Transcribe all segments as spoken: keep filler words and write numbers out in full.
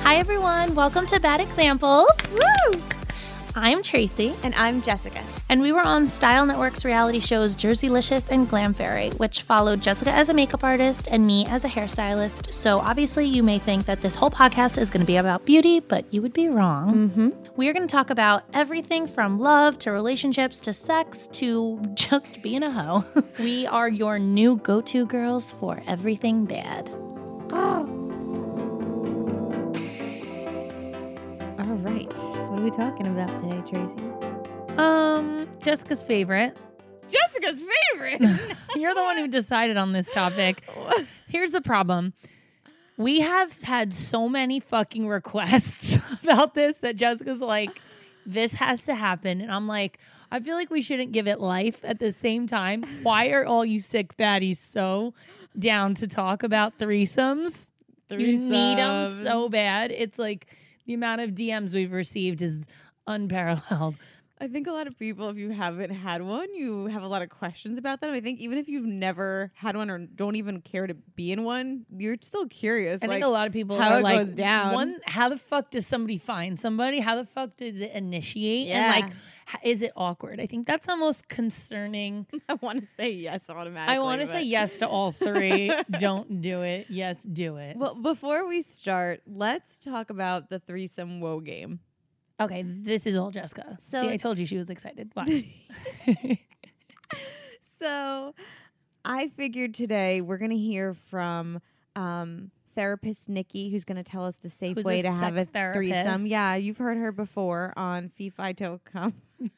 Hi, everyone. Welcome to Bad Examples. Woo! I'm Tracy. And I'm Jessica. And we were on Style Network's reality shows Jerseylicious and Glam Fairy, which followed Jessica as a makeup artist and me as a hairstylist. So obviously you may think that this whole podcast is going to be about beauty, but you would be wrong. Mm-hmm. We are going to talk about everything from love to relationships to sex to just being a hoe. We are your new go-to girls for everything bad. Oh. All right. What are we talking about today, Tracy? Um, Jessica's favorite. Jessica's favorite? You're the one who decided on this topic. Here's the problem. We have had so many fucking requests about this that Jessica's like, this has to happen. And I'm like, I feel like we shouldn't give it life at the same time. Why are all you sick baddies so down to talk about threesomes? Threesomes. You need them so bad. It's like the amount of D Ms we've received is unparalleled. I think a lot of people, if you haven't had one, you have a lot of questions about them. I think even if you've never had one or don't even care to be in one, you're still curious. I like, think a lot of people how are it like, goes down. One, how the fuck does somebody find somebody? How the fuck does it initiate? Yeah. And like, h- is it awkward? I think that's the most concerning. I want to say yes automatically. I want to say yes to all three. Don't do it. Yes, do it. Well, before we start, let's talk about the threesome woe game. Okay, this is all Jessica. So- See, I told you she was excited. Watch. So I figured today we're going to hear from um, therapist Nikki, who's going to tell us the safe Who's way a to have a sex therapist. threesome. Yeah, you've heard her before on Fee Fi To Come.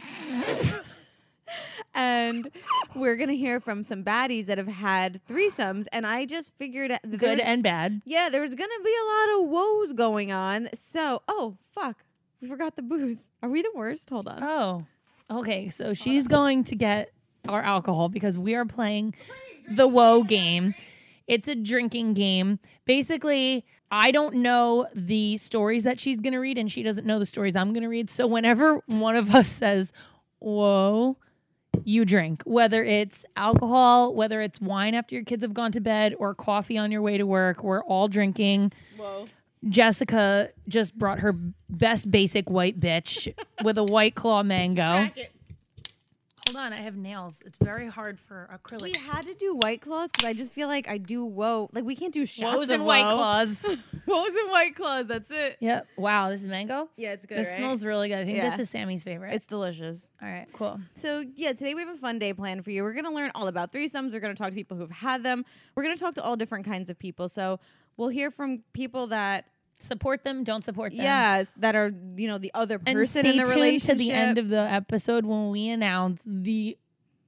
And we're going to hear from some baddies that have had threesomes. And I just figured that Good there's- and bad. yeah, there's going to be a lot of woes going on. So, oh, fuck. We forgot the booze. Are we the worst? Hold on. Oh, okay. So she's going to get our alcohol because we are playing the woe game. It's a drinking game. Basically, I don't know the stories that she's going to read, and she doesn't know the stories I'm going to read. So whenever one of us says, whoa, you drink. Whether it's alcohol, whether it's wine after your kids have gone to bed, or coffee on your way to work, we're all drinking. Whoa. Jessica just brought her best basic white bitch with a White Claw mango. Hold on, I have nails. It's very hard for acrylic. We had to do White Claws because I just feel like I do whoa. Like, we can't do shots Woes of and White woe. Claws. Woes and White Claws, that's it. Yep. Wow, this is mango? Yeah, it's good, This right? smells really good. I think Yeah. this is Sammy's favorite. It's delicious. All right, cool. So, yeah, today we have a fun day planned for you. We're going to learn all about threesomes. We're going to talk to people who've had them. We're going to talk to all different kinds of people. So, we'll hear from people that... Support them, don't support them. Yes, that are, you know, the other And person stay in the tuned relationship. to the end of the episode when we announce the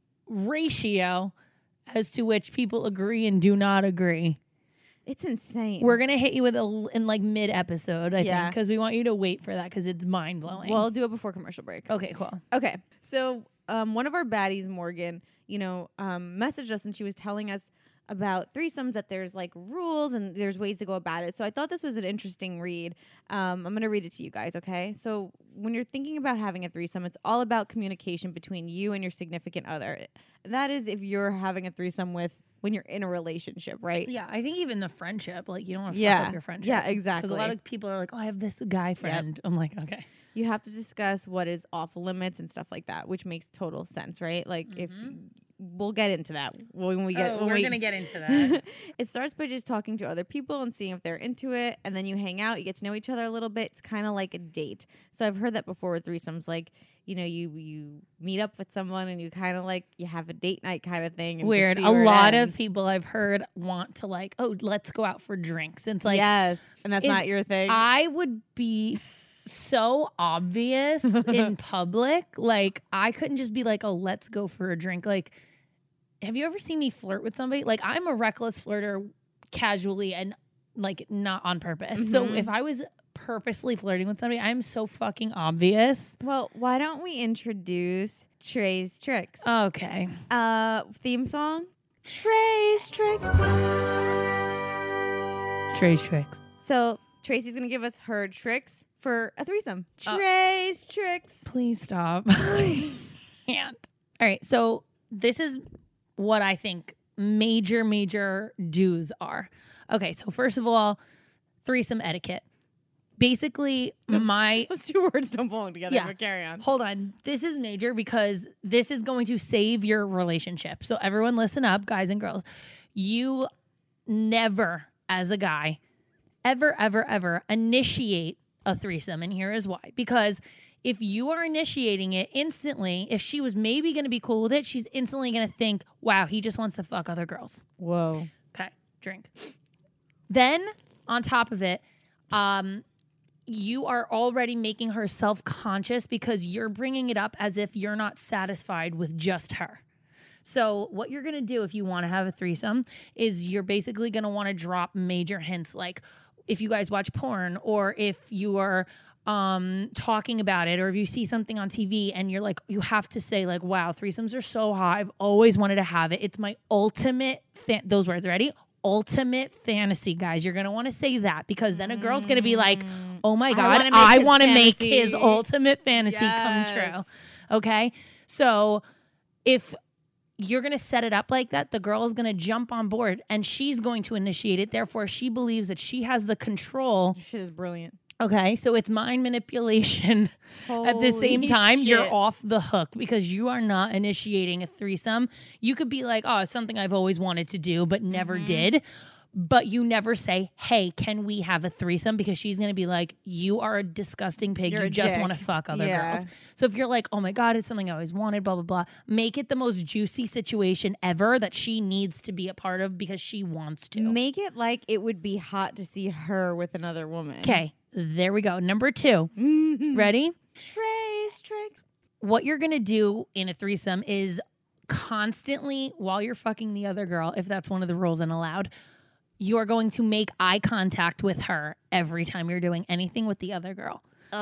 ratio as to which people agree and do not agree. It's insane. We're gonna hit you with a l- in like mid episode, I Yeah. think, because we want you to wait for that because it's mind blowing. We'll do it before commercial break. okay, cool. Okay. So um, one of our baddies, Morgan, you know, um, messaged us and she was telling us about threesomes, that there's like rules and there's ways to go about it. So I thought this was an interesting read. Um, I'm going to read it to you guys, okay? So when you're thinking about having a threesome, it's all about communication between you and your significant other. That is if you're having a threesome with when you're in a relationship, right? Yeah, I think even the friendship, like you don't want to fuck Yeah. up your friendship. Yeah, Because exactly. a lot of people are like, oh, I have this guy friend. I'm like, okay. You have to discuss what is off limits and stuff like that, which makes total sense, right? Like if we'll get into that when we get oh, when we're we gonna get into that. It starts by just talking to other people and seeing if they're into it, and then you hang out, you get to know each other a little bit. It's kind of like a date. So I've heard that before with threesomes, like, you know, you you meet up with someone and you kind of like you have a date night kind of thing. And Weird. see A where it lot of ends. people I've heard want to like, oh, let's go out for drinks. It's like yes, and that's is- not your thing. I would be so obvious in public. Like I couldn't just be like, oh, let's go for a drink. Like, have you ever seen me flirt with somebody? Like I'm a reckless flirter casually and like not on purpose. So Mhm. if I was purposely flirting with somebody, I'm so fucking obvious. Well, why don't we introduce Trey's Tricks? Okay. Uh, theme song? Trey's Tricks. Trey's Tricks. So Tracy's going to give us her tricks for a threesome. Uh, Trey's Tricks. Please stop. Can't. All right. So this is what I think major, major do's are. Okay. So first of all, threesome etiquette. basically my Those two words don't belong together, Yeah. but carry on. hold on. This is major because this is going to save your relationship. So everyone listen up, guys and girls. You never, as a guy, ever, ever, ever initiate a threesome. And here is why. Because if you are initiating it instantly, if she was maybe going to be cool with it, she's instantly going to think, wow, he just wants to fuck other girls. Whoa. Okay, drink. Then on top of it, um, you are already making her self-conscious because you're bringing it up as if you're not satisfied with just her. So what you're going to do if you want to have a threesome is you're basically going to want to drop major hints, like if you guys watch porn or if you are um, talking about it or if you see something on T V and you're like, you have to say like, wow, threesomes are so hot. I've always wanted to have it. It's my ultimate, fa- those words, ready? Ultimate fantasy, guys. You're going to want to say that because then a girl's going to be like, oh my God, I want to make his ultimate fantasy Yes. come true. Okay. So if you're going to set it up like that, the girl is going to jump on board and she's going to initiate it. Therefore, she believes that she has the control. This shit is brilliant. Okay. So it's mind manipulation. At the same Holy time, you're shit. off the hook because you are not initiating a threesome. You could be like, oh, it's something I've always wanted to do, but never Mm-hmm. did. But you never say, hey, can we have a threesome? Because she's going to be like, you are a disgusting pig. You're you a just dick. want to fuck other Yeah. girls. So if you're like, oh my God, it's something I always wanted, blah, blah, blah, make it the most juicy situation ever that she needs to be a part of because she wants to. Make it like it would be hot to see her with another woman. Okay, there we go. Number two. Mm-hmm. Ready? Trace tricks. What you're going to do in a threesome is constantly, while you're fucking the other girl, if that's one of the rules and allowed, you're going to make eye contact with her every time you're doing anything with the other girl.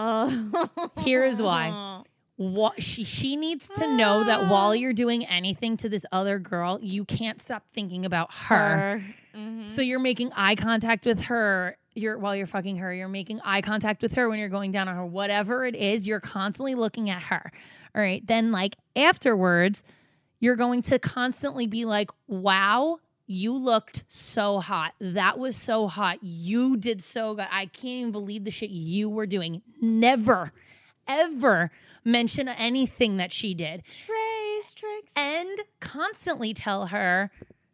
Oh. Here is why. What she she needs to know that while you're doing anything to this other girl, you can't stop thinking about her. Mhm. So you're making eye contact with her. You're while you're fucking her, you're making eye contact with her when you're going down on her. Whatever it is, you're constantly looking at her. All right. Then like afterwards, you're going to constantly be like, wow, you looked so hot. That was so hot. You did so good. I can't even believe the shit you were doing. Never, ever mention anything that she did. Trace tricks. And constantly tell her,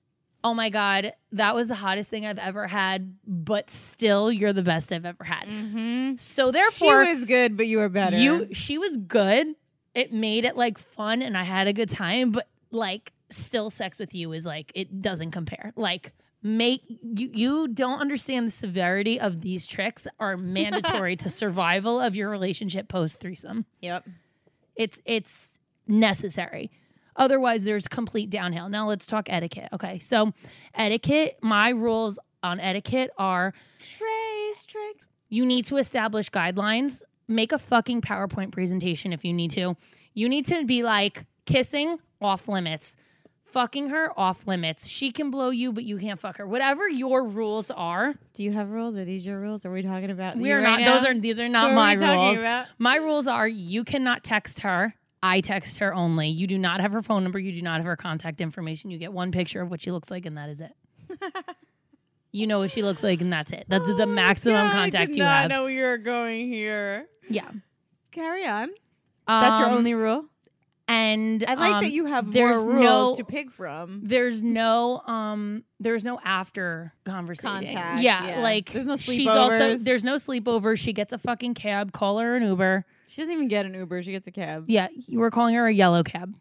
oh my God, that was the hottest thing I've ever had, but still you're the best I've ever had. Mm-hmm. So therefore, She was good, but you were better. you she was good. It made it like fun and I had a good time, but like still sex with you is like it doesn't compare. Like make you you don't understand the severity of these tricks are mandatory to survival of your relationship post threesome. Yep. It's it's necessary. Otherwise, there's complete downhill. Now let's talk etiquette. Okay, so etiquette, my rules on etiquette are Trace tricks. you need to establish guidelines. Make a fucking PowerPoint presentation if you need to. You need to be like, kissing, off limits. Fucking her, off limits. She can blow you, but you can't fuck her. Whatever your rules are. Do you have rules? Are these your rules? Are we talking about? We you are right not, now? those are, these are What not are my we talking rules. about? My rules are you cannot text her. I text her only. You do not have her phone number. You do not have her contact information. You get one picture of what she looks like, and that is it. You know what she looks like, and that's it. That's Oh the my maximum God, contact I did you not have. know you were going here. Yeah. Carry on. That's your Um, only rule. And I like um, that you have there's more rules no- to pick from. There's no um there's no after conversation. Contact, Yeah, yeah. like There's no she's also sleepovers. there's no sleepover. She gets a fucking cab, call her an Uber. She doesn't even get an Uber. She gets a cab. Yeah, you were calling her a yellow cab.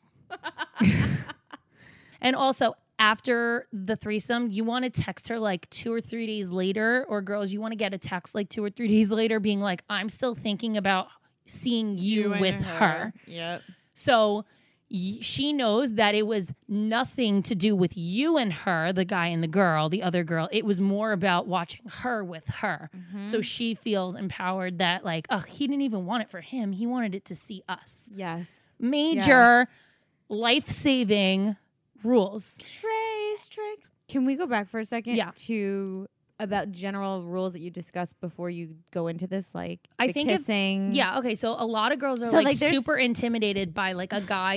And also after the threesome, you want to text her like two or three days later, or girls, you want to get a text like two or three days later being like, I'm still thinking about seeing you, and with her. Yep. So y- she knows that it was nothing to do with you and her, the guy and the girl, the other girl. It was more about watching her with her. Mm-hmm. So she feels empowered that like, oh, he didn't even want it for him. He wanted it to see us. Yes. Major life-saving rules. Trace tricks. Can we go back for a second? Yeah. To about general rules that you discussed before you go into this, like I the think if- kissing. Yeah, okay. So a lot of girls are So, like, like, there's- super intimidated by like a guy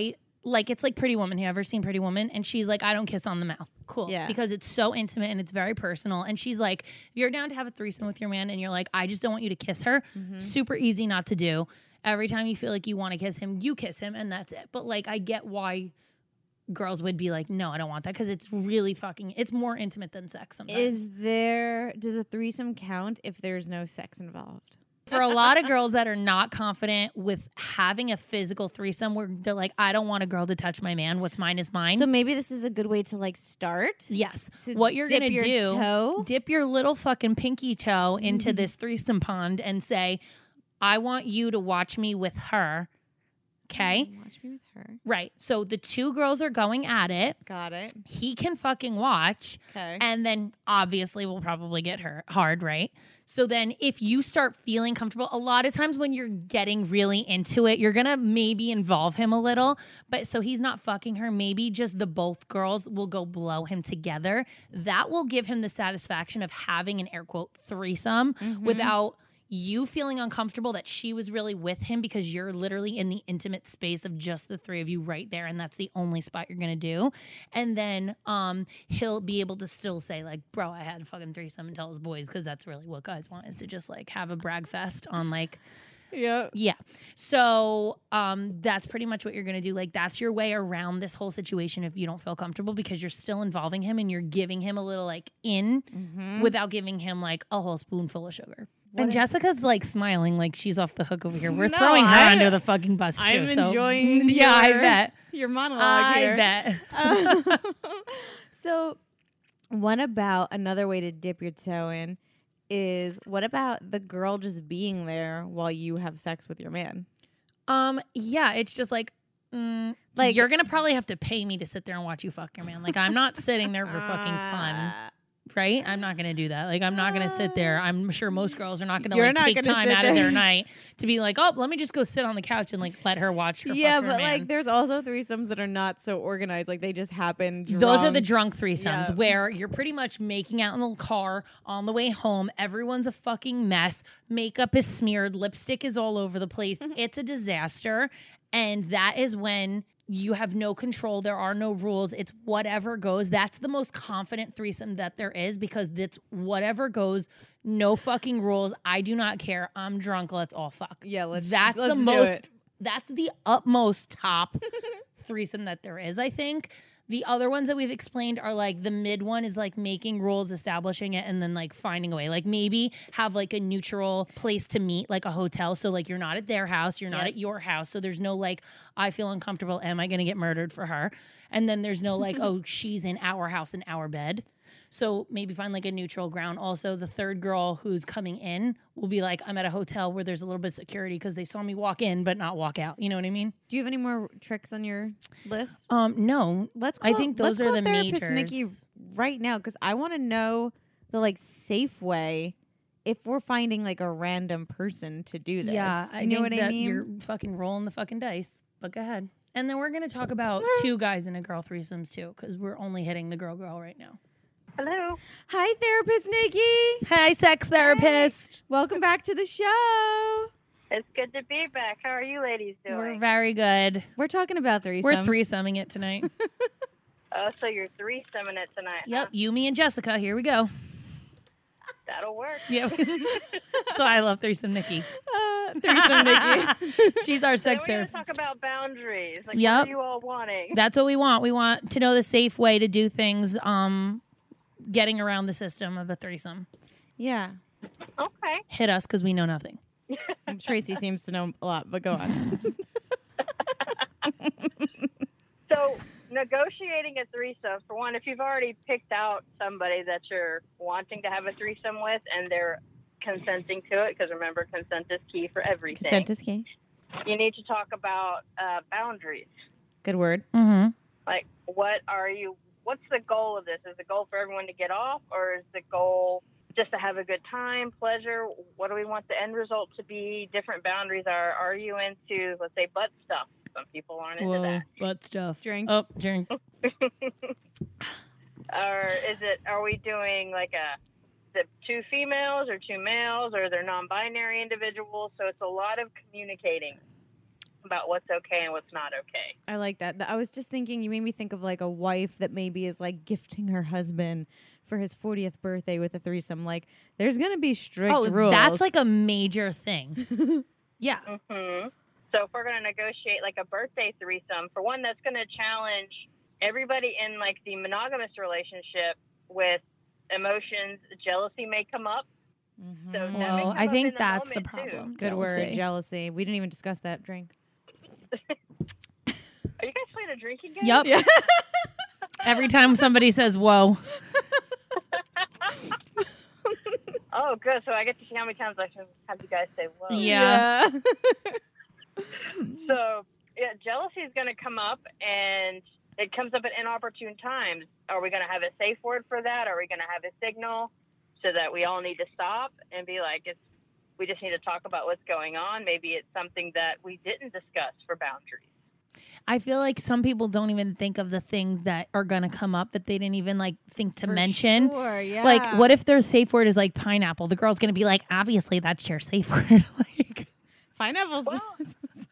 like it's like Pretty Woman. Have you ever seen Pretty Woman? And she's like, I don't kiss on the mouth. Cool. Yeah. Because it's so intimate and it's very personal. And she's like, if you're down to have a threesome with your man and you're like, I just don't want you to kiss her, Mm-hmm. super easy not to do. Every time you feel like you want to kiss him, you kiss him and that's it. But like, I get why girls would be like, no, I don't want that, because it's really fucking, it's more intimate than sex sometimes. Is there, does a threesome count if there's no sex involved? For a lot of girls that are not confident with having a physical threesome, where they're like, I don't want a girl to touch my man. What's mine is mine. So maybe this is a good way to like start. Yes. To What you're dip going to your do, toe? dip your little fucking pinky toe into this threesome pond and say, I want you to watch me with her. Okay? Watch me with her. Right. So the two girls are going at it. Got it. He can fucking watch. Okay. And then obviously we'll probably get her hard, right? So then if you start feeling comfortable, a lot of times when you're getting really into it, you're going to maybe involve him a little. But so he's not fucking her. Maybe just the both girls will go blow him together. That will give him the satisfaction of having an air quote threesome without you feeling uncomfortable that she was really with him, because you're literally in the intimate space of just the three of you right there, and that's the only spot you're gonna do. And then um he'll be able to still say like, bro, I had a fucking threesome, and tell his boys, because that's really what guys want, is to just like have a brag fest on like Yeah. yeah. So um, that's pretty much what you're going to do. Like, that's your way around this whole situation if you don't feel comfortable, because you're still involving him and you're giving him a little, like, in Mm-hmm. without giving him, like, a whole spoonful of sugar. And Jessica's, like, smiling like she's off the hook over here. We're No, throwing her I'm- under the fucking bus, too. I'm so- enjoying Yeah, I your- bet. Your monologue I here. bet. Uh, so, what about another way to dip your toe in is what about the girl just being there while you have sex with your man? Um, yeah, it's just like, mm, like you're gonna probably have to pay me to sit there and watch you fuck your man. Like, I'm not sitting there for fucking fun, Uh, right? I'm not gonna do that. Like, I'm not gonna sit there. I'm sure most girls are not gonna You're like not take gonna time sit out of there. their night to be like, oh, let me just go sit on the couch and like let her watch her. Yeah, fuck her but man. like there's also threesomes that are not so organized. Like they just happen. Those are the drunk. drunk threesomes Yeah. where you're pretty much making out in the car on the way home. Everyone's a fucking mess. Makeup is smeared. Lipstick is all over the place. It's a disaster. And that is when you have no control. There are no rules. It's whatever goes. That's the most confident threesome that there is, because it's whatever goes. No fucking rules. I do not care. I'm drunk. Let's all fuck. Yeah, let's. That's let's the do most, it. that's the utmost top threesome that there is, I think. The other ones that we've explained are like, the mid one is like making rules, establishing it, and then like finding a way. Like maybe have like a neutral place to meet, like a hotel. So like you're not at their house, you're not Yep. at your house. So there's no like, I feel uncomfortable. Am I going to get murdered for her? And then there's no like, oh, she's in our house, in our bed. So maybe find like a neutral ground. Also, the third girl who's coming in will be like, I'm at a hotel where there's a little bit of security because they saw me walk in but not walk out. You know what I mean? Do you have any more tricks on your list? Um, no. Let's. I call- think those let's are call the therapist majors. Nikki right now, because I want to know the like safe way if we're finding like a random person to do this. Yeah, do I you know think what I that mean? you're fucking rolling the fucking dice. But go ahead. And then we're gonna talk about two guys and a girl threesomes too, because we're only hitting the girl girl right now. Hello. Hi, therapist Nikki. Hey, sex therapist. Welcome back to the show. It's good to be back. How are you ladies doing? We're very good. We're talking about threesomes. We're threesoming it tonight. Oh, so you're threesoming it tonight. Yep, Huh? you, me, and Jessica. Here we go. That'll work. Yeah. So I love threesome Nikki. Uh, threesome Nikki. She's our So sex we're going to therapist. talk about boundaries. Like, Yep. what are you all wanting? That's what we want. We want to know the safe way to do things, um, getting around the system of a threesome. Yeah. Okay. Hit us because we know nothing. Tracy seems to know a lot, but go on. So, negotiating a threesome, for one, if you've already picked out somebody that you're wanting to have a threesome with and they're consenting to it, because remember, consent is key for everything. Consent is key. You need to talk about uh, boundaries. Good word. Mm-hmm. Like, what are you, what's the goal of this? Is the goal for everyone to get off, or is the goal just to have a good time, pleasure? What do we want the end result to be? Different boundaries are, are you into, let's say, butt stuff? Some people aren't into Whoa, that. butt stuff. Drink. Oh, drink. Or is it, are we doing like a, the two females or two males, or they're non-binary individuals? So it's a lot of communicating. about what's okay and what's not okay. I like that. Th- I was just thinking, you made me think of like a wife that maybe is like gifting her husband for his fortieth birthday with a threesome. Like, there's going to be strict Oh, rules. that's like a major thing. Yeah. hmm So if we're going to negotiate like a birthday threesome, for one, that's going to challenge everybody in like the monogamous relationship with emotions. Jealousy may come up. Mhm. So that may Well, come I up think in the that's the moment, too. problem. Good word, Jealousy. jealousy. We didn't even discuss that drink. Are you guys playing a drinking game? Yep. Yeah. Every time somebody says "whoa," Oh, good. So I get to see how many times I can have you guys say "whoa." Yeah. So yeah, jealousy is going to come up, and it comes up at inopportune times. Are we going to have a safe word for that? Are we going to have a signal so that we all need to stop and be like, it's, we just need to talk about what's going on? Maybe it's something that we didn't discuss for boundaries. I feel like some people don't even think of the things that are gonna come up that they didn't even like think to For mention. Sure, yeah. Like, what if their safe word is like pineapple? The girl's gonna be like, obviously that's your safe word. Like, pineapples? Well, And,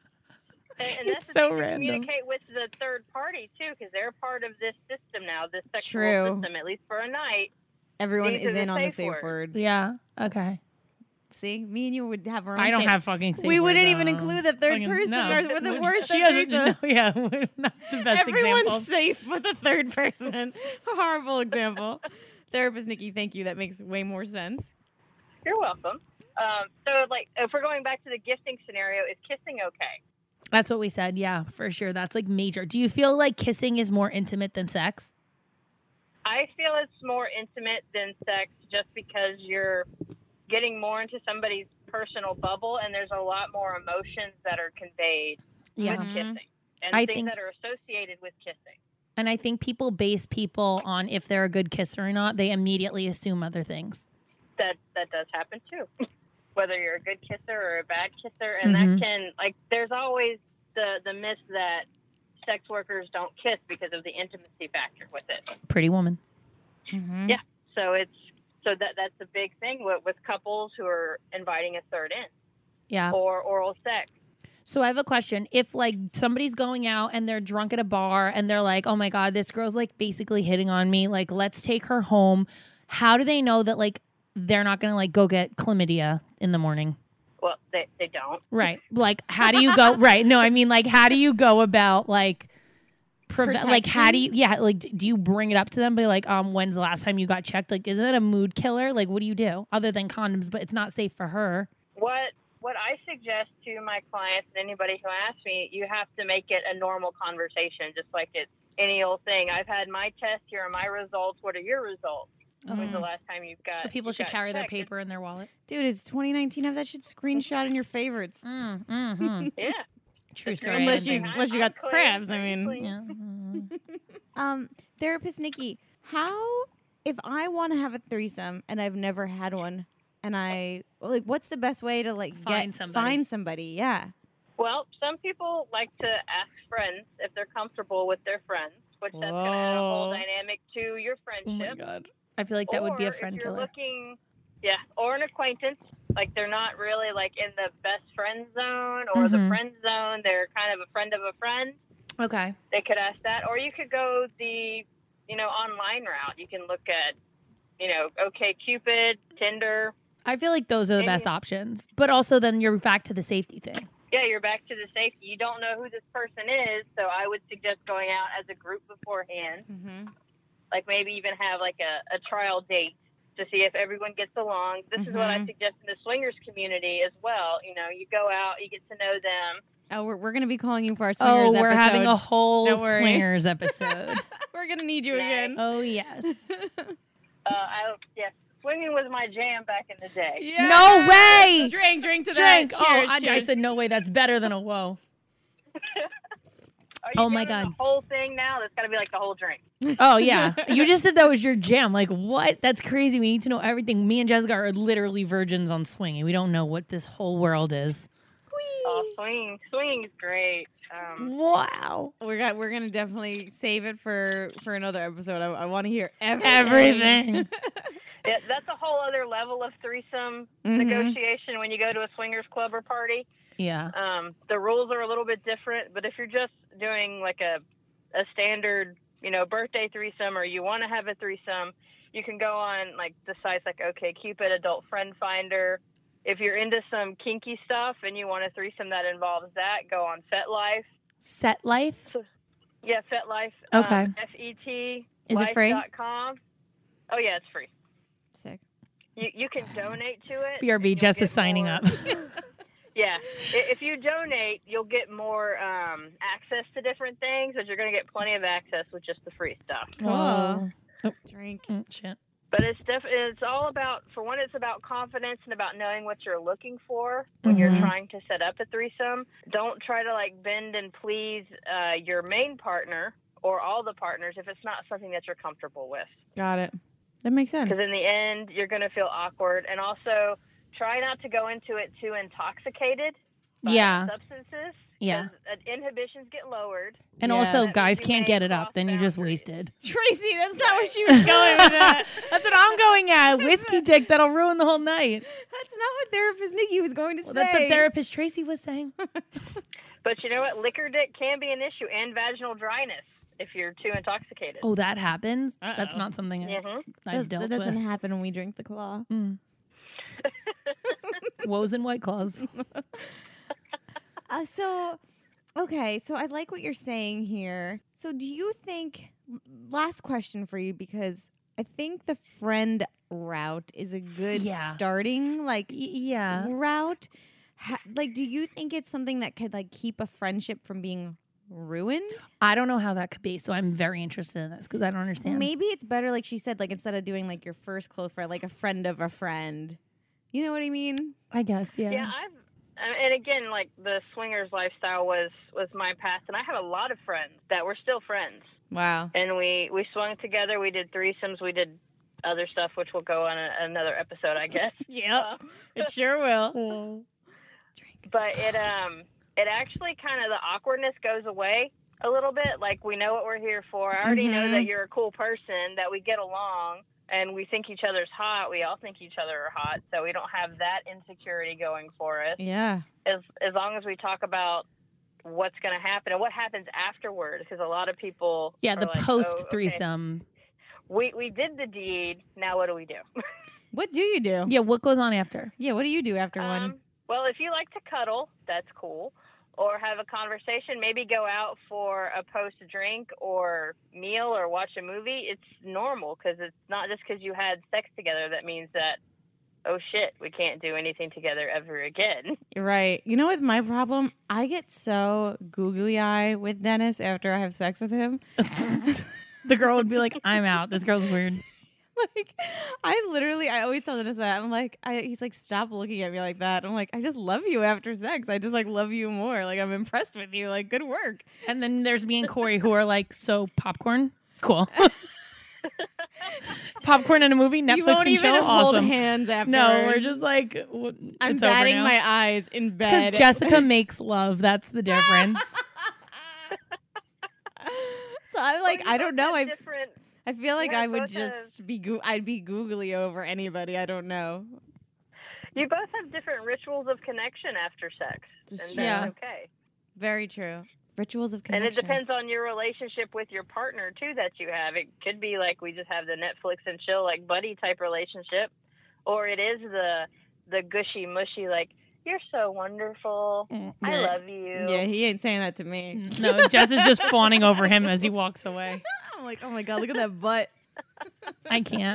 and It's that's the so thing to random. communicate with the third party too, because they're part of this system now, this sexual True. system, at least for a night. Everyone These is are the in on the safe safe word. word. yeah. Okay. See, me and you would have our own. I don't safe- have fucking safe We word, wouldn't even though. include the third Fucking- person, no. or we're the worst. She at doesn't threesome. know. Yeah, we're not the best Everyone's example. safe with the third person. Horrible example. Therapist Nikki, thank you. That makes way more sense. You're welcome. Um, so, like, if we're going back to the gifting scenario, is kissing okay? That's what we said. Yeah, for sure. That's like major. Do you feel like kissing is more intimate than sex? I feel it's more intimate than sex just because you're getting more into somebody's personal bubble, and there's a lot more emotions that are conveyed Yeah. with Mhm. kissing and I things think- that are associated with kissing. And I think people base people on if they're a good kisser or not. They immediately assume other things. That that does happen too. Whether you're a good kisser or a bad kisser, and Mhm. that can, like, there's always the the myth that sex workers don't kiss because of the intimacy factor with it. Pretty woman. Mm-hmm. Yeah. So it's so that that's a big thing with, with couples who are inviting a third in, Yeah. or oral sex. So I have a question. If like somebody's going out and they're drunk at a bar and they're like, oh my God, this girl's like basically hitting on me. Like, let's take her home. How do they know that like they're not going to like go get chlamydia in the morning? Well, they they don't. Right. Like, how do you go? Right. No, I mean, like, how do you go about like, prevent, like, how do you, yeah, like, do you bring it up to them? Be like, um, when's the last time you got checked? Like, isn't that a mood killer? Like, what do you do other than condoms? But it's not safe for her. What what I suggest to my clients and anybody who asks me, you have to make it a normal conversation, just like it's any old thing. I've had my test. Here are my results. What are your results? When's the last time you've got? So people you should got carry their checked? paper in their wallet. Dude, it's twenty nineteen. Have that shit screenshot in your favorites. Mm, mm-hmm. Yeah. True It's story. great. Unless you- I'm- unless you I'm got clean. crabs, I I'm mean. clean. Yeah. Mm. Um, Therapist Nikki, how if I want to have a threesome and I've never had one, and I like, what's the best way to like Find get somebody. find somebody? Yeah. Well, some people like to ask friends if they're comfortable with their friends, which that's going to add a whole Whoa. dynamic to your Oh friendship. my God. I feel like that would be a Or friend if you're killer. looking, yeah, or an acquaintance, like they're not really like in the best friend zone or the Mhm. friend zone. They're kind of a friend of a friend. Okay. They could ask that, or you could go the, you know, online route. You can look at, you know, OkCupid, Tinder. I feel like those are the And best you- options. But also then you're back to the safety thing. Yeah, you're back to the safety. You don't know who this person is, so I would suggest going out as a group beforehand. Mm-hmm. Like maybe even have like a, a trial date to see if everyone gets along. This is what I Mhm. suggest in the swingers community as well. You know, you go out, you get to know them. Oh, we're we're gonna be calling you for our swingers Oh, we're episode. having a whole Don't worry. swingers episode. We're gonna need you Nice. again. Oh, yes. Uh, I yes, swinging was my jam back in the day. Yeah. No way! Drink, drink to Drink. that. Oh, Cheers, I, I cheers. said no way. That's better than a whoa. Are you Oh, my doing God. The whole thing now. That's got to be like the whole drink. Oh, yeah. You just said that was your jam. Like, what? That's crazy. We need to know everything. Me and Jessica are literally virgins on swinging. We don't know what this whole world is. Oh, swing, swing's great. Um, Wow. We're got. We're gonna definitely save it for for another episode. I, I want to hear everything. Everything. yeah, that's a whole other level of threesome Mhm. negotiation when you go to a swingers club or party. Yeah. Um, the rules are a little bit different, but if you're just doing like a a standard, you know, birthday threesome, or you want to have a threesome, you can go on like the sites like OkCupid, Adult Friend Finder. If you're into some kinky stuff and you want a threesome that involves that, go on FetLife. Set life? So, yeah, FetLife. Okay. Um, F E T Is it free? dot com. Oh, yeah, it's free. Sick. You you can donate to it. B R B, and Jess you'll is get signing more- up. Yeah. I- If you donate, you'll get more um, access to different things, but you're going to get plenty of access with just the free stuff. Cool. Oh. Drink. Mm, shit. But it's def- it's all about, for one, it's about confidence and about knowing what you're looking for when you're Mhm. trying to set up a threesome. Don't try to like bend and please uh, your main partner or all the partners if it's not something that you're comfortable with. Got it. That makes sense. Because in the end, you're going to feel awkward. And also, try not to go into it too intoxicated by Yeah. substances. Yeah. 'cause, uh, inhibitions get lowered. And Yeah. also, That guys means you can't may get it cross up. Then you just boundaries. wasted. Tracy, that's not what she was going with. That. That's what I'm going at. Whiskey dick that'll ruin the whole night. That's not what therapist Nikki was going to Well, say. that's what therapist Tracy was saying. But you know what? Liquor dick can be an issue, and vaginal dryness if you're too intoxicated. Oh, that happens? Uh-oh. That's not something I, hmm I've Does- dealt that doesn't with. happen when we drink the claw. Mm. Woes and White Claws. Uh, so, okay, so I like what you're saying here. So, do you think? Last question for you, because I think the friend route is a good Yeah. starting like Y- yeah. route. Ha- like, do you think it's something that could like keep a friendship from being ruined? I don't know how that could be, so I'm very interested in this because I don't understand. Maybe it's better, like she said, like instead of doing like your first close friend, like a friend of a friend. You know what I mean? I guess, yeah. Yeah, I've uh, and again, like the swingers lifestyle was was my past, and I have a lot of friends that were still friends, Wow. and we we swung together. We did threesomes. We did other stuff, which will go on a, another episode, I guess. Yep. It sure will. Oh. But it um it actually kind of the awkwardness goes away a little bit. Like we know what we're here for. I already know Mhm. that you're a cool person, that we get along, and we think each other's hot. We all think each other are hot, so we don't have that insecurity going for us. Yeah. As as long as we talk about what's going to happen and what happens afterwards, because a lot of people Yeah, are the like, post "Oh, okay, threesome. we we did the deed. Now what do we do? What do you do? Yeah, what goes on after? Yeah. What do you do after one? Um, well, if you like to cuddle, that's cool. Or have a conversation, maybe go out for a post drink or meal or watch a movie. It's normal because it's not just because you had sex together that means that, oh shit, we can't do anything together ever again. You're right. You know what's my problem? I get so googly eye with Dennis after I have sex with him. The girl would be like, I'm out. This girl's weird. Like, I literally, I always tell Dennis that. I'm like, I, he's like, stop looking at me like that. I'm like, I just love you after sex. I just like love you more. Like, I'm impressed with you. Like, good work. And then there's me and Corey who are like, so popcorn? Cool. Popcorn in a movie, Netflix you won't and even chill? hold Awesome. hands after. No, we're just like, w- I'm it's over batting now. my eyes in Because bed. Jessica makes love. That's the difference. So I'm like, Well, you I don't both know. have I different. I feel like Yeah, I would both have- just be goo I'd be googly over anybody. I don't know. You both have different rituals of connection after sex, and Just- that's yeah. okay. Very true. Rituals of And connection. it depends on your relationship with your partner too that you have. It could be like we just have the Netflix and chill, like buddy type relationship, or it is the the gushy mushy, like you're so wonderful, I love you. Yeah, he ain't saying that to me. No, Jess is just fawning over him as he walks away. I'm like, oh my god, look at that butt. I can't.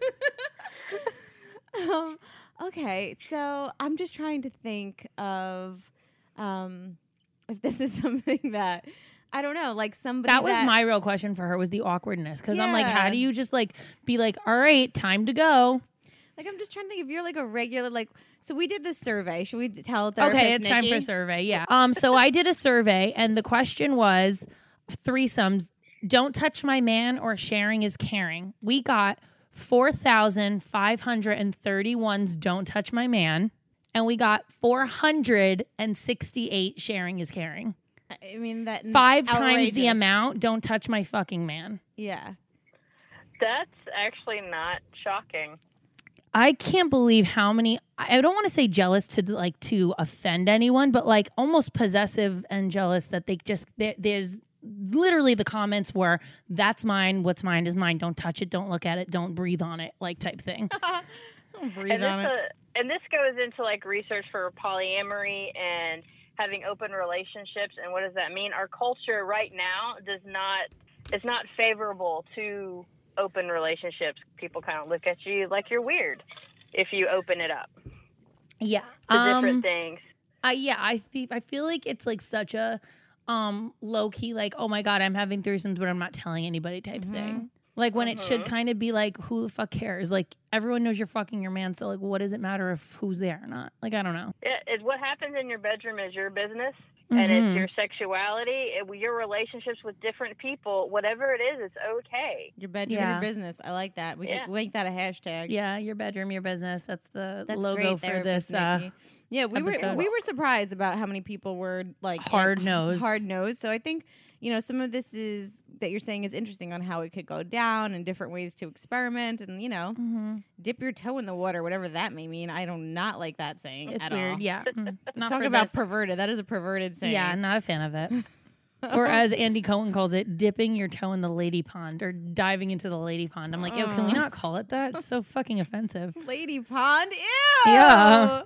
um, okay, so I'm just trying to think of um, if this is something that I don't know, like somebody That was my real question for her was the awkwardness. Because I'm like, how Yeah. do you just like be like, all right, time to go? like. I'm just trying to think if you're like a regular like. So we did this survey. Should we d- tell therapist Okay, it's time for a Nikki? survey. Yeah. Um. So I did a survey, and the question was threesomes. Don't touch my man or sharing is caring. We got four thousand five hundred and thirty-one's don't touch my man, and we got four hundred and sixty-eight sharing is caring. I mean that Five times the outrageous. amount. Don't touch my fucking man. Yeah. That's actually not shocking. I can't believe how many, I don't want to say jealous to like to offend anyone, but like almost possessive and jealous that they just, there, there's literally the comments were, that's mine, what's mine is mine, don't touch it, don't look at it, don't breathe on it, like type thing. Don't breathe And on this, it. uh, and this goes into like research for polyamory and having open relationships. And what does that mean? Our culture right now does not, it's not favorable to open relationships. People kind of look at you like you're weird if you open it up Yeah. to Um, different things. I yeah, I think I feel like it's like such a um low key, like, oh my God, I'm having threesomes, but I'm not telling anybody type Mhm. thing. Like when it should Mhm. kind of be like, who the fuck cares? Like everyone knows you're fucking your man, so like what does it matter if who's there or not? Like I don't know. It, it, what happens in your bedroom is your business, and Mhm. it's your sexuality, it, your relationships with different people. Whatever it is, it's okay. Your bedroom, Yeah. your business. I like that. We Yeah. could make that a hashtag. Yeah, your bedroom, your business. That's the That's logo great, for therapist this. Uh, Nikki. Yeah, we episode. were we were surprised about how many people were like Hard nosed. hard nosed. So I think you know some of this is that you're saying is interesting on how it could go down and different ways to experiment and you know mhm. dip your toe in the water, whatever that may mean. I do not like that saying. It's at weird. all. Yeah. Mm. Not Talk for about this. perverted. That is a perverted saying. Yeah, not a fan of it. Or as Andy Cohen calls it, dipping your toe in the lady pond or diving into the lady pond. I'm like, yo, can we Uh. not call it that? It's so fucking offensive. Lady pond. Ew. Yeah.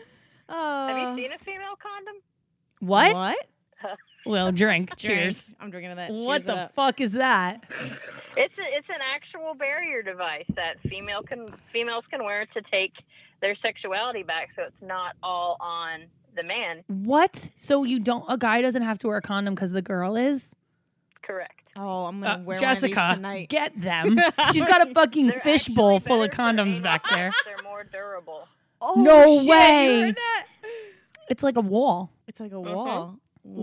Oh. Have you seen a female condom? What? What? Well, drink. Drink. Cheers. I'm drinking to that. What Cheers it the up. fuck is that? It's a, it's an actual barrier device that female can females can wear to take their sexuality back, so it's not all on the man. What? So you don't? A guy doesn't have to wear a condom because the girl is? Correct. Oh, I'm Uh, gonna wear Jessica, one of these tonight. get them. She's got a fucking They're fishbowl actually full of better for condoms anal back there. sex. They're more durable. Oh, No shit, way. You heard that? It's like a wall. It's like a Mhm. wall.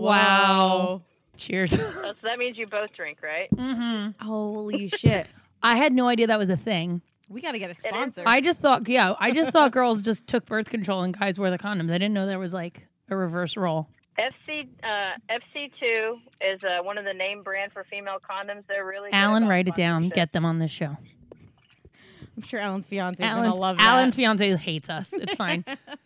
Wow. Cheers. So that means you both drink, right? hmm Holy shit. I had no idea that was a thing. We got to get a is. sponsor. I just thought, yeah, I just thought girls just took birth control and guys wear the condoms. I didn't know there was like a reverse role. F C uh, F C two is uh, one of the name brand for female condoms. They're really good Alan, about write it down. sponsorship. Get them on this show. I'm sure Alan's fiance is Alan's, gonna love that. Alan's fiance hates us. It's fine.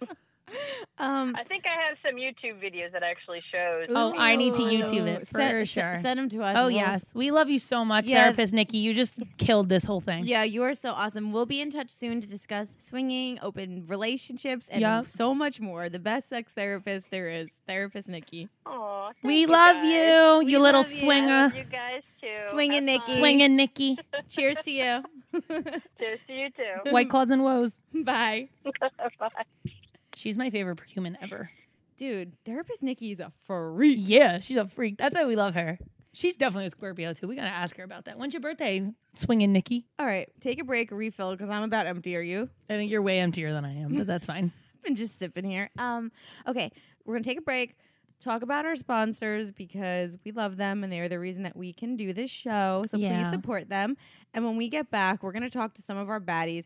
um, I think I have some YouTube videos that actually shows. Oh, I need to ooh. YouTube it for Send- sure. Send them to us. Oh and we'll- yes, we love you so much, Yeah. therapist Nikki. You just killed this whole thing. Yeah, you are so awesome. We'll be in touch soon to discuss swinging, open relationships, and Yup. so much more. The best sex therapist there is, Therapist Nikki. Aw, thank We you love guys. you, We you little love you. I swinger, love you guys too. Swinging Have Nikki. fun. swinging Nikki. Cheers to you. Cheers to you too. White claws and woes. Bye. Bye. She's my favorite human ever. Dude, Therapist Nikki is a freak. Yeah, she's a freak. That's why we love her. She's definitely a Scorpio too. We gotta ask her about that. When's your birthday? Swinging Nikki. All right, take a break, refill, because I'm about empty. Are you? I think you're way emptier than I am, but that's fine. I've been just sipping here. Um, okay, we're gonna take a break, talk about our sponsors because we love them and they are the reason that we can do this show. So Yeah. please support them. And when we get back, we're gonna talk to some of our baddies.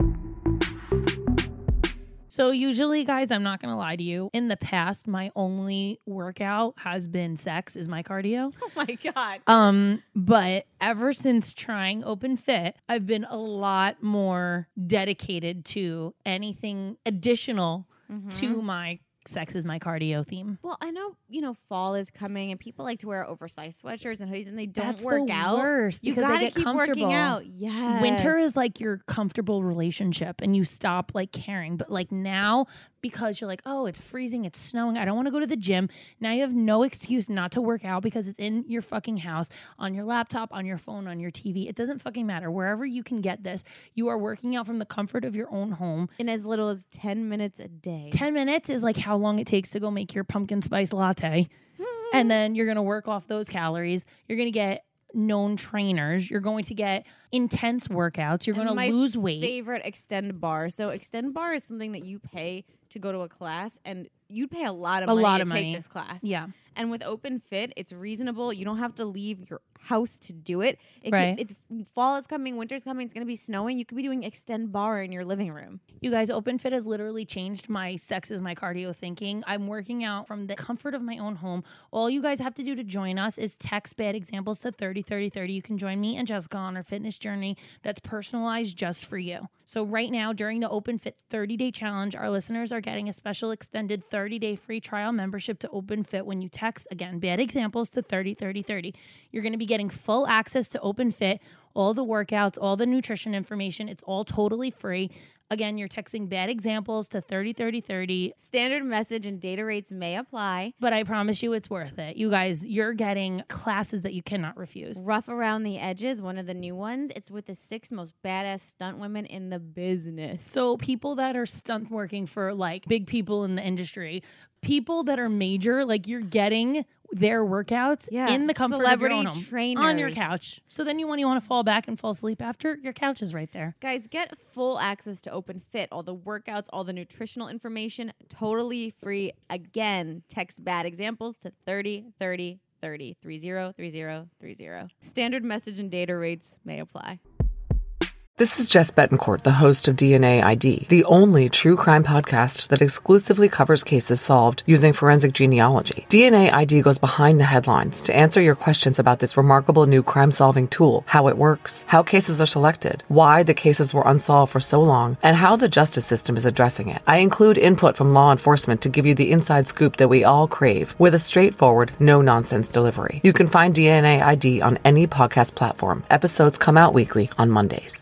So usually, guys, I'm not gonna lie to you. In the past, my only workout has been sex, is my cardio. Oh my god. Um, but ever since trying Open Fit, I've been a lot more dedicated to anything additional to my sex is my cardio theme. Well, I know, you know, fall is coming and people like to wear oversized sweatshirts and hoodies and they don't That's work the out. worst You because gotta they get keep comfortable. working out. Yes. Winter is like your comfortable relationship and you stop like caring. But like now, because you're like, oh, it's freezing, it's snowing, I don't want to go to the gym. Now you have no excuse not to work out because it's in your fucking house, on your laptop, on your phone, on your T V. It doesn't fucking matter. Wherever you can get this, you are working out from the comfort of your own home. in as little as ten minutes a day. ten minutes is like how long it takes to go make your pumpkin spice latte. And then you're going to work off those calories. You're going to get known trainers. You're going to get intense workouts. You're And going to my lose weight. Favorite Extend Bar. So Extend Bar is something that you pay to go to a class and you pay a lot of A money lot to of take money. this class. Yeah. And with Open Fit, it's reasonable. You don't have to leave your house to do it. it Right. Can, it's fall is coming, winter's coming. It's going to be snowing. You could be doing Extend Bar in your living room. You guys, Open Fit has literally changed my sex is my cardio thinking. I'm working out from the comfort of my own home. All you guys have to do to join us is text bad examples to thirty thirty thirty. You can join me and Jessica on our fitness journey that's personalized just for you. So right now, during the OpenFit thirty-day challenge, our listeners are getting a special extended thirty-day free trial membership to OpenFit when you text, again, bad examples to thirty thirty thirty. You're going to be getting full access to OpenFit, all the workouts, all the nutrition information. It's all totally free. Again, you're texting bad examples to thirty thirty thirty. Standard message and data rates may apply. But I promise you it's worth it. You guys, you're getting classes that you cannot refuse. Rough Around the Edges, one of the new ones. It's with the six most badass stunt women in the business. So people that are stunt working for like big people in the industry, people that are major, like you're getting their workouts Yeah. in the comfort Celebrity of your own home, trainers. on your couch. So then you, when you want to fall back and fall asleep after, your couch is right there. Guys, get full access to OpenFit, all the workouts, all the nutritional information, totally free. Again, text bad examples to thirty thirty thirty, three zero three zero three zero. Standard message and data rates may apply. This is Jess Betancourt, the host of D N A I D, the only true crime podcast that exclusively covers cases solved using forensic genealogy. D N A I D goes behind the headlines to answer your questions about this remarkable new crime-solving tool, how it works, how cases are selected, why the cases were unsolved for so long, and how the justice system is addressing it. I include input from law enforcement to give you the inside scoop that we all crave, with a straightforward, no-nonsense delivery. You can find D N A I D on any podcast platform. Episodes come out weekly on Mondays.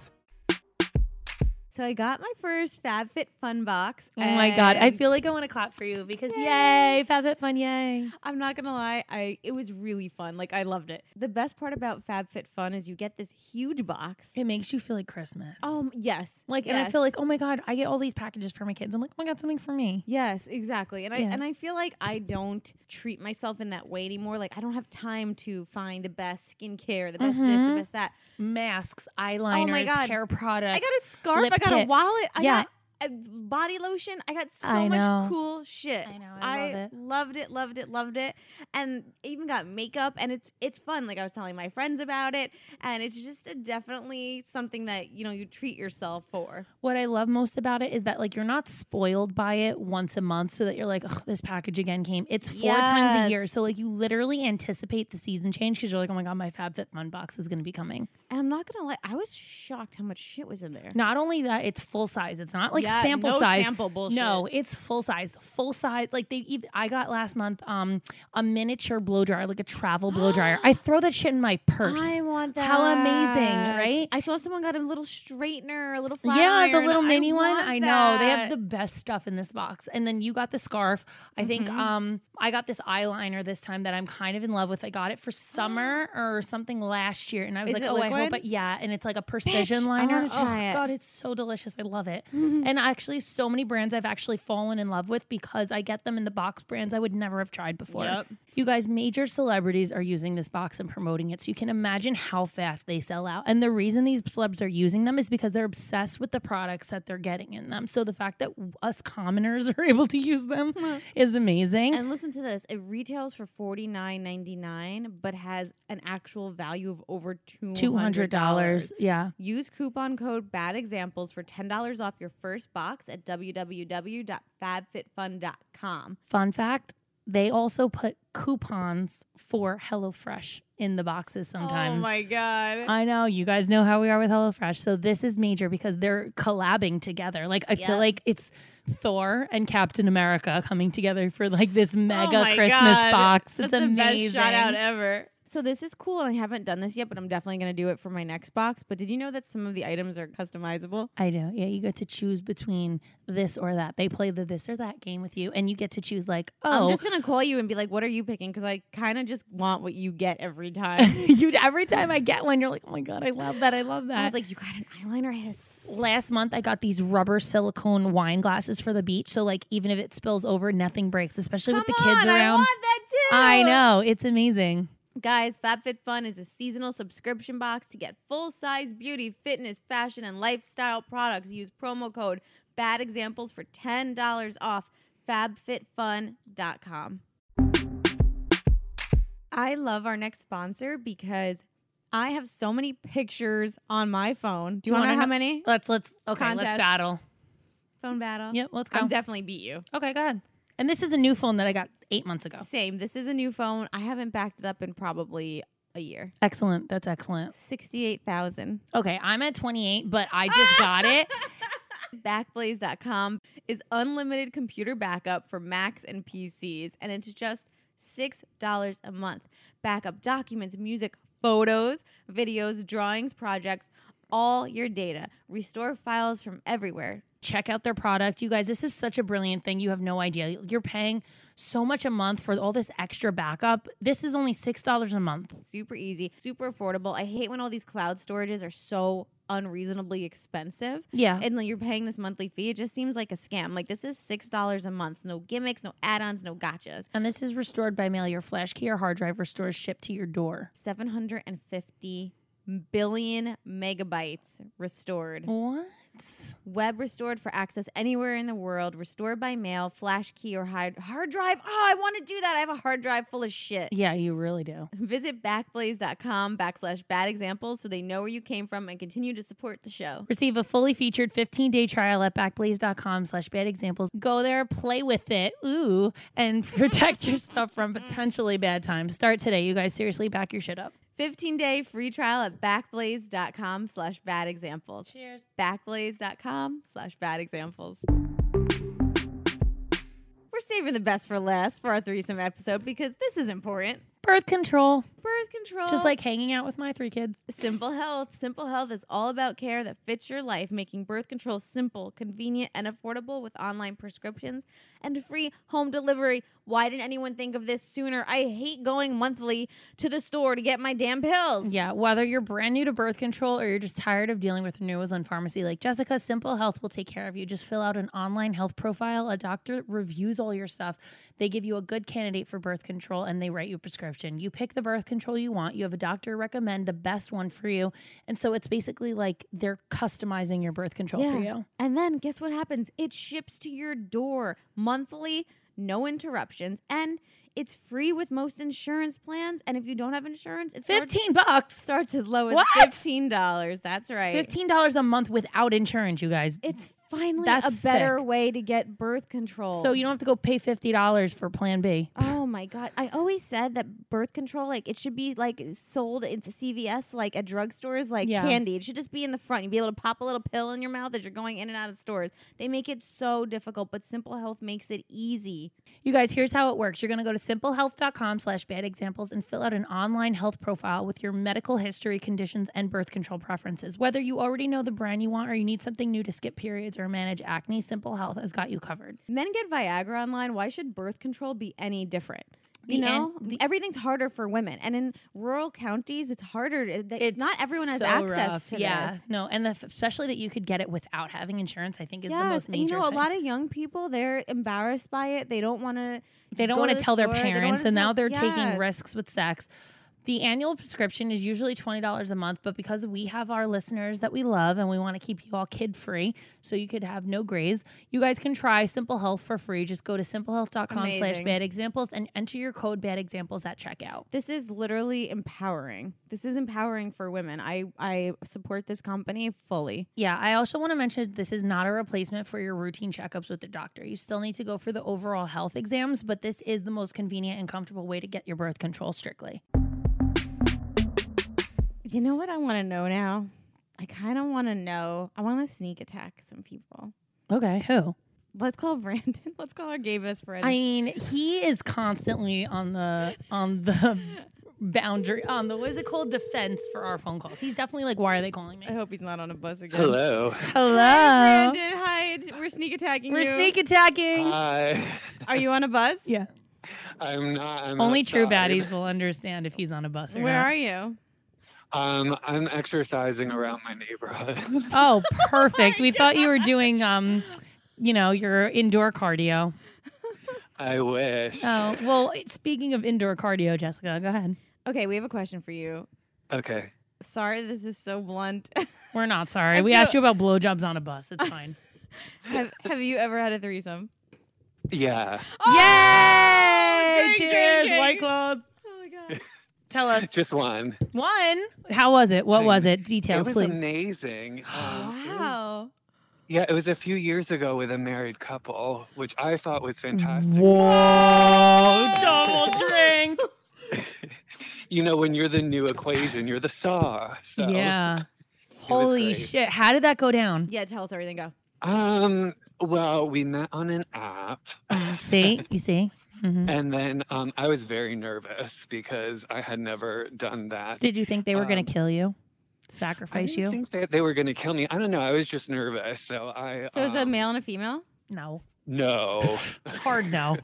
So I got my first FabFitFun box. Oh my God. I and feel like I want to clap for you because yay, FabFitFun, yay. I'm not going to lie. I It was really fun. Like, I loved it. The best part about FabFitFun is you get this huge box. It makes you feel like Christmas. Um, yes. Like, yes. and I feel like, oh my God, I get all these packages for my kids. I'm like, oh my God, something for me. Yes, exactly. And I Yeah. and I feel like I don't treat myself in that way anymore. Like, I don't have time to find the best skincare, the best this, Mhm. the best that. Masks, eyeliners, God. hair products. I got a scarf. lip I got kit. a wallet. I Yeah. got a body lotion. I got so I much know. cool shit. I know, I love it. loved it, loved it, loved it. And even got makeup, and it's it's fun. Like, I was telling my friends about it, and it's just a definitely something that, you know, you treat yourself for. What I love most about it is that like you're not spoiled by it once a month so that you're like, oh, this package again came. It's four times a year. Yes. So like you literally anticipate the season change because you're like, oh my God, my FabFitFun box is going to be coming. And I'm not gonna lie, I was shocked how much shit was in there. Not only that, it's full size. It's not like Yeah, sample no size. sample bullshit. No, it's full size. Full size. Like they even I got last month um a miniature blow dryer, like a travel blow dryer. I throw that shit in my purse. I want that. How amazing, right? I saw someone got a little straightener, a little flat Yeah, iron. the little I mini one. want I know. They have that. the best stuff in this box. And then you got the scarf. I think Mhm. um I got this eyeliner this time that I'm kind of in love with. I got it for summer or something last year. And I was Is like, it oh, I liquid? hope but yeah, and it's like a precision Bitch, I liner. wanna try oh it. God, it's so delicious. I love it. And actually so many brands I've actually fallen in love with because I get them in the box brands I would never have tried before. Yep. You guys, major celebrities are using this box and promoting it. So you can imagine how fast they sell out. And the reason these celebs are using them is because they're obsessed with the products that they're getting in them. So the fact that us commoners are able to use them is amazing. And listen to this. It retails for forty-nine ninety-nine, but has an actual value of over two hundred dollars. two hundred dollars. Yeah. Use coupon code Bad Examples for ten dollars off your first box at w w w dot fab fit fun dot com. Fun fact, they also put coupons for HelloFresh in the boxes sometimes. Oh my God. I know. You guys know how we are with HelloFresh. So this is major because they're collabing together. Like, I Yep. feel like it's Thor and Captain America coming together for like this mega Oh my Christmas God. box. That's It's amazing. the best shout out ever. So this is cool, and I haven't done this yet, but I'm definitely going to do it for my next box. But did you know that some of the items are customizable? I do. Yeah, you get to choose between this or that. They play the this or that game with you, and you get to choose like, oh, I'm just going to call you and be like, what are you picking? Because I kind of just want what you get every time. you every time I get one, you're like, oh my God, I love that. I love that. I was like, you got an eyeliner? Hiss. Last month I got these rubber silicone wine glasses for the beach. So like even if it spills over, nothing breaks, especially with the Come kids on, around. I want that too. I know. It's amazing. Guys, FabFitFun is a seasonal subscription box to get full-size beauty, fitness, fashion, and lifestyle products. Use promo code Bad Examples for ten dollars off fab fit fun dot com. I love our next sponsor because I have so many pictures on my phone. Do you, want to know how many? Let's let's okay, let's Contest. battle. Phone battle. Yep, let's go. I'll definitely beat you. Okay, go ahead. And this is a new phone that I got eight months ago. Same. This is a new phone. I haven't backed it up in probably a year. Excellent. That's excellent. sixty-eight thousand. Okay, I'm at twenty-eight, but I just got it. Backblaze dot com is unlimited computer backup for Macs and P Cs, and it's just six dollars a month. Backup documents, music, photos, videos, drawings, projects, all your data. Restore files from everywhere. Check out their product. You guys, this is such a brilliant thing. You have no idea. You're paying so much a month for all this extra backup. This is only six dollars a month. Super easy, super affordable. I hate when all these cloud storages are so unreasonably expensive. Yeah. And like you're paying this monthly fee. It just seems like a scam. Like this is six dollars a month. No gimmicks, no add-ons, no gotchas. And this is restored by mail. Your flash key or hard drive restores shipped to your door. seven hundred fifty billion megabytes restored. What? Web restored for access anywhere in the world. Restored by mail, flash key, or hard, hard drive. Oh, I want to do that. I have a hard drive full of shit. Yeah, you really do. Visit backblaze.com backslash bad examples so they know where you came from and continue to support the show. Receive a fully featured fifteen-day trial at backblaze.com slash bad examples. Go there, play with it, ooh, and protect your stuff from potentially bad times. Start today. You guys, seriously, back your shit up. fifteen-day free trial at backblaze.com slash bad examples. Cheers. Backblaze.com slash bad examples. We're saving the best for last for our threesome episode because this is important. Birth control. Birth control. Just like hanging out with my three kids. Simple Health. Simple Health is all about care that fits your life, making birth control simple, convenient, and affordable with online prescriptions and free home delivery. Why didn't anyone think of this sooner? I hate going monthly to the store to get my damn pills. Yeah, whether you're brand new to birth control or you're just tired of dealing with renewals on pharmacy like Jessica, Simple Health will take care of you. Just fill out an online health profile. A doctor reviews all your stuff. They give you a good candidate for birth control and they write you a prescription. You pick the birth control you want. You have a doctor recommend the best one for you. And so it's basically like they're customizing your birth control for you. And then guess what happens? It ships to your door monthly, no interruptions, and it's free with most insurance plans. And if you don't have insurance, it's fifteen bucks. Starts as low as What? fifteen dollars. That's right. fifteen dollars a month without insurance, you guys. It's finally That's a better sick. way to get birth control. So you don't have to go pay fifty dollars for Plan B. Oh my God. I always said that birth control, like it should be like sold into C V S, like at drugstores, like Yeah. candy. It should just be in the front. You'd be able to pop a little pill in your mouth as you're going in and out of stores. They make it so difficult, but Simple Health makes it easy. You guys, here's how it works. You're going to go to simplehealth.com slash bad examples and fill out an online health profile with your medical history, conditions, and birth control preferences. Whether you already know the brand you want or you need something new to skip periods or manage acne, Simple Health has got you covered. Men get Viagra online. Why should birth control be any different? The You know, en- the- everything's harder for women. And in rural counties, it's harder. to- They, It's not everyone has so access rough. to yeah, this. no, and the, especially that you could get it without having insurance, I think is the Yes, most and major you know, thing. a lot of young people, they're embarrassed by it. They don't want to. They don't go want to the tell their store. They don't parents, wanna and now tell- they're taking Yes. risks with sex. The annual prescription is usually twenty dollars a month, but because we have our listeners that we love and we want to keep you all kid-free so you could have no grays, you guys can try Simple Health for free. Just go to simplehealth.com slash Amazing. bad examples and enter your code bad examples at checkout. This is literally empowering. This is empowering for women. I, I support this company fully. Yeah, I also want to mention this is not a replacement for your routine checkups with the doctor. You still need to go for the overall health exams, but this is the most convenient and comfortable way to get your birth control strictly. You know what I want to know now? I kind of want to know. I want to sneak attack some people. Okay, who? Let's call Brandon. Let's call our gay best friend. I mean, he is constantly on the on the boundary on the what is it called defense for our phone calls. He's definitely like, why are they calling me? I hope he's not on a bus again. Hello. Hello, Brandon, hi. We're sneak attacking we're you. sneak attacking. Hi. Are you on a bus? yeah, I'm not. I'm only true outside. baddies will understand if he's on a bus or Where not. are you? Um, I'm exercising around my neighborhood. Oh, perfect. We thought you were doing um, you know, your indoor cardio. I wish. Oh well. Speaking of indoor cardio, Jessica, go ahead. Okay, we have a question for you. Okay. Sorry, this is so blunt. We're not sorry. I We feel- asked you about blowjobs on a bus. It's fine. have Have you ever had a threesome? Yeah. Yay! drink, Cheers, drinking. White Claws. Oh my god. Tell us. Just one. One. How was it? What was it? Details, it was please. amazing. Um, it was- Wow. yeah, it was a few years ago with a married couple, which I thought was fantastic. Whoa! Double drink. You know, when you're the new equation, you're the star. So Yeah. Holy great. shit! How did that go down? Yeah, tell us everything. Go. Um, well, we met on an app. Mm, see, you see. Mm-hmm. And then um, I was very nervous because I had never done that. Did you think they were um, going to kill you, I sacrifice didn't you? think that they were going to kill me. I don't know. I was just nervous. So I. So is it a um, male and a female? No, No. hard no.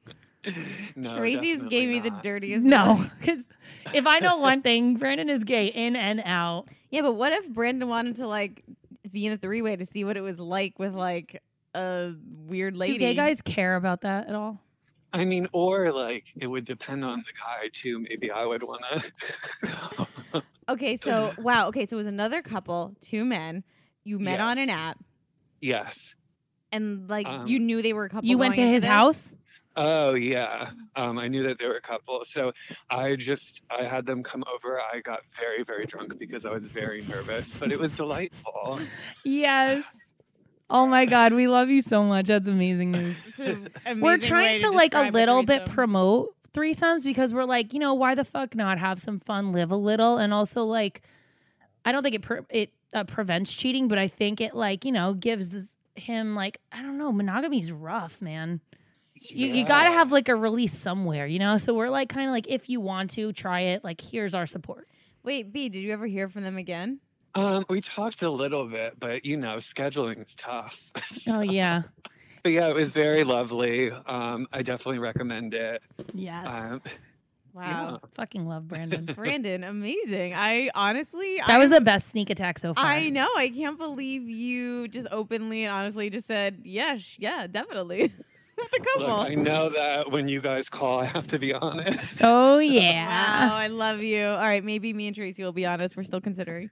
No. Tracy's definitely gave me the not. dirtiest. No, look. because if I know one thing, Brandon is gay in and out. Yeah, but what if Brandon wanted to like be in a three way to see what it was like with like a weird lady? Do gay guys care about that at all? I mean, or like it would depend on the guy too. Maybe I would want to. Okay, so wow. Okay, so it was another couple, two men. You met on an Yes. app, Yes. and like Um, you knew they were a couple. You went to going into his this? house? Oh yeah. Um, I knew that there were a couple. So I just I had them come over. I got very very drunk because I was very nervous, but it was delightful. Yes. Oh my God, we love you so much. That's amazing news. It's an amazing We're way trying to, to like a describe little bit threesome. promote threesomes because we're like, you know, why the fuck not have some fun, live a little, and also like, I don't think it pre- it uh, prevents cheating, but I think it like you know gives him like I don't know, monogamy's rough, man. You, you got to have like a release somewhere, you know? So we're like kind of like, if you want to try it, like, here's our support. Wait, B, did you ever hear from them again? Um, we talked a little bit, but you know, scheduling is tough. Oh, yeah. But yeah, it was very lovely. Um, I definitely recommend it. Yes. Um, Wow, Fucking love Brandon. Brandon, amazing. I honestly, That was I'm- the best sneak attack so far. I know. I can't believe you just openly and honestly just said yes, yeah, definitely. With the couple. Look, I know that when you guys call, I have to be honest. Oh, yeah. Wow, I love you. All right, maybe me and Tracy will be honest. We're still considering.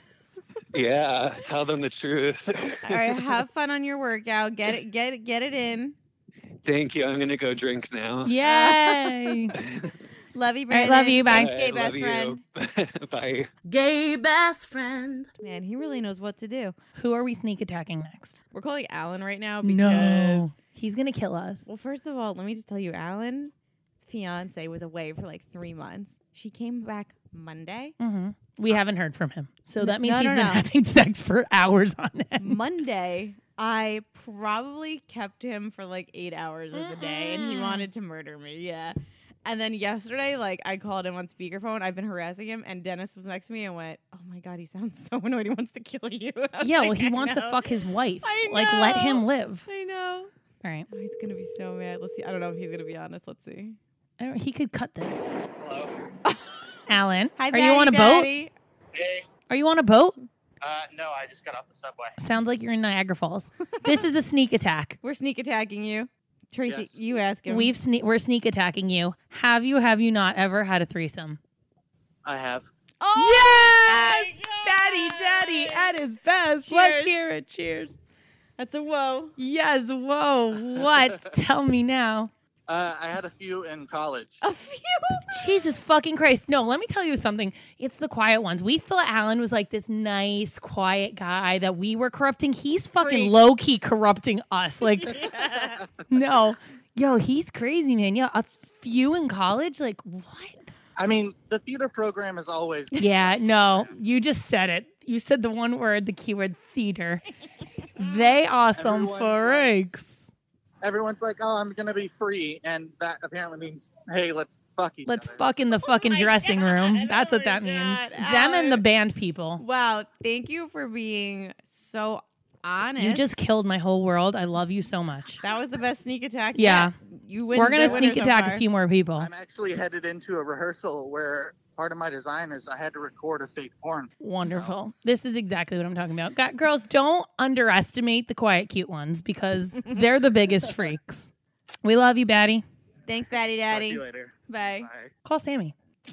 Yeah, tell them the truth. All right, have fun on your workout. Get it, get it, get it in. Thank you. I'm gonna go drink now. Yay. Love you, All right, Brandon. love you. Bye. Thanks, All gay right, best love friend. you. Bye. Gay best friend. Man, he really knows what to do. Who are we sneak attacking next? We're calling Alan right now because. No. He's going to kill us. Well, first of all, let me just tell you, Alan's fiance was away for like three months. She came back Monday. hmm We haven't heard from him. So No- that means no, he's no, been no. having sex for hours on end. Monday, I probably kept him for like eight hours of the day, and he Mm-mm. wanted to murder me. Yeah. And then yesterday, like I called him on speakerphone. I've been harassing him, and Dennis was next to me and went, "Oh my god, he sounds so annoyed. He wants to kill you." And I was Yeah, like, well, he "I wants to know. fuck his wife. I Like, let know. him live. I know. All right. Oh, he's gonna be so mad. Let's see. I don't know if he's gonna be honest. Let's see. I don't, he could cut this. Hello. Alan, Hi, are you on a boat? Daddy. Hey. Are you on a boat? Uh, no, I just got off the subway. Sounds like you're in Niagara Falls. This is a sneak attack. We're sneak attacking you, Tracy. Yes. You ask him. We've sne- we're sneak attacking you. Have you, have you not ever had a threesome? I have. Oh, Yes! my Daddy, God. daddy, at his best. Cheers. Let's hear it. Cheers. That's a whoa. Yes, whoa. What? Tell me now. Uh, I had a few in college. A few. Jesus fucking Christ. No, let me tell you something. It's the quiet ones. We thought Alan was like this nice, quiet guy that we were corrupting. He's fucking Freak. low key corrupting us. Like, Yeah. no. Yo, he's crazy, man. Yeah, a few in college? Like, what? I mean, the theater program is always. Yeah, no. You just said it. You said the one word, the keyword theater. They are some Everyone's like- freaks. Everyone's like, "Oh, I'm gonna be free," and that apparently means, "Hey, let's fuck each Let's other." fuck in the fucking my dressing God. room. That's Oh what my that means. God, Them and the Alan. band people. Wow. Thank you for being so honest. You just killed my whole world. I love you so much. That was the best sneak attack. Yeah. yet. You win. We're gonna the winner sneak so attack far. a few more people. I'm actually headed into a rehearsal where part of my design is I had to record a fake porn. Wonderful. This is exactly what I'm talking about. Gu- Girls, don't underestimate the quiet, cute ones because they're the biggest freaks. We love you, Batty. Thanks, Batty Talk to Daddy. you later. Bye. Bye. Call Sammy.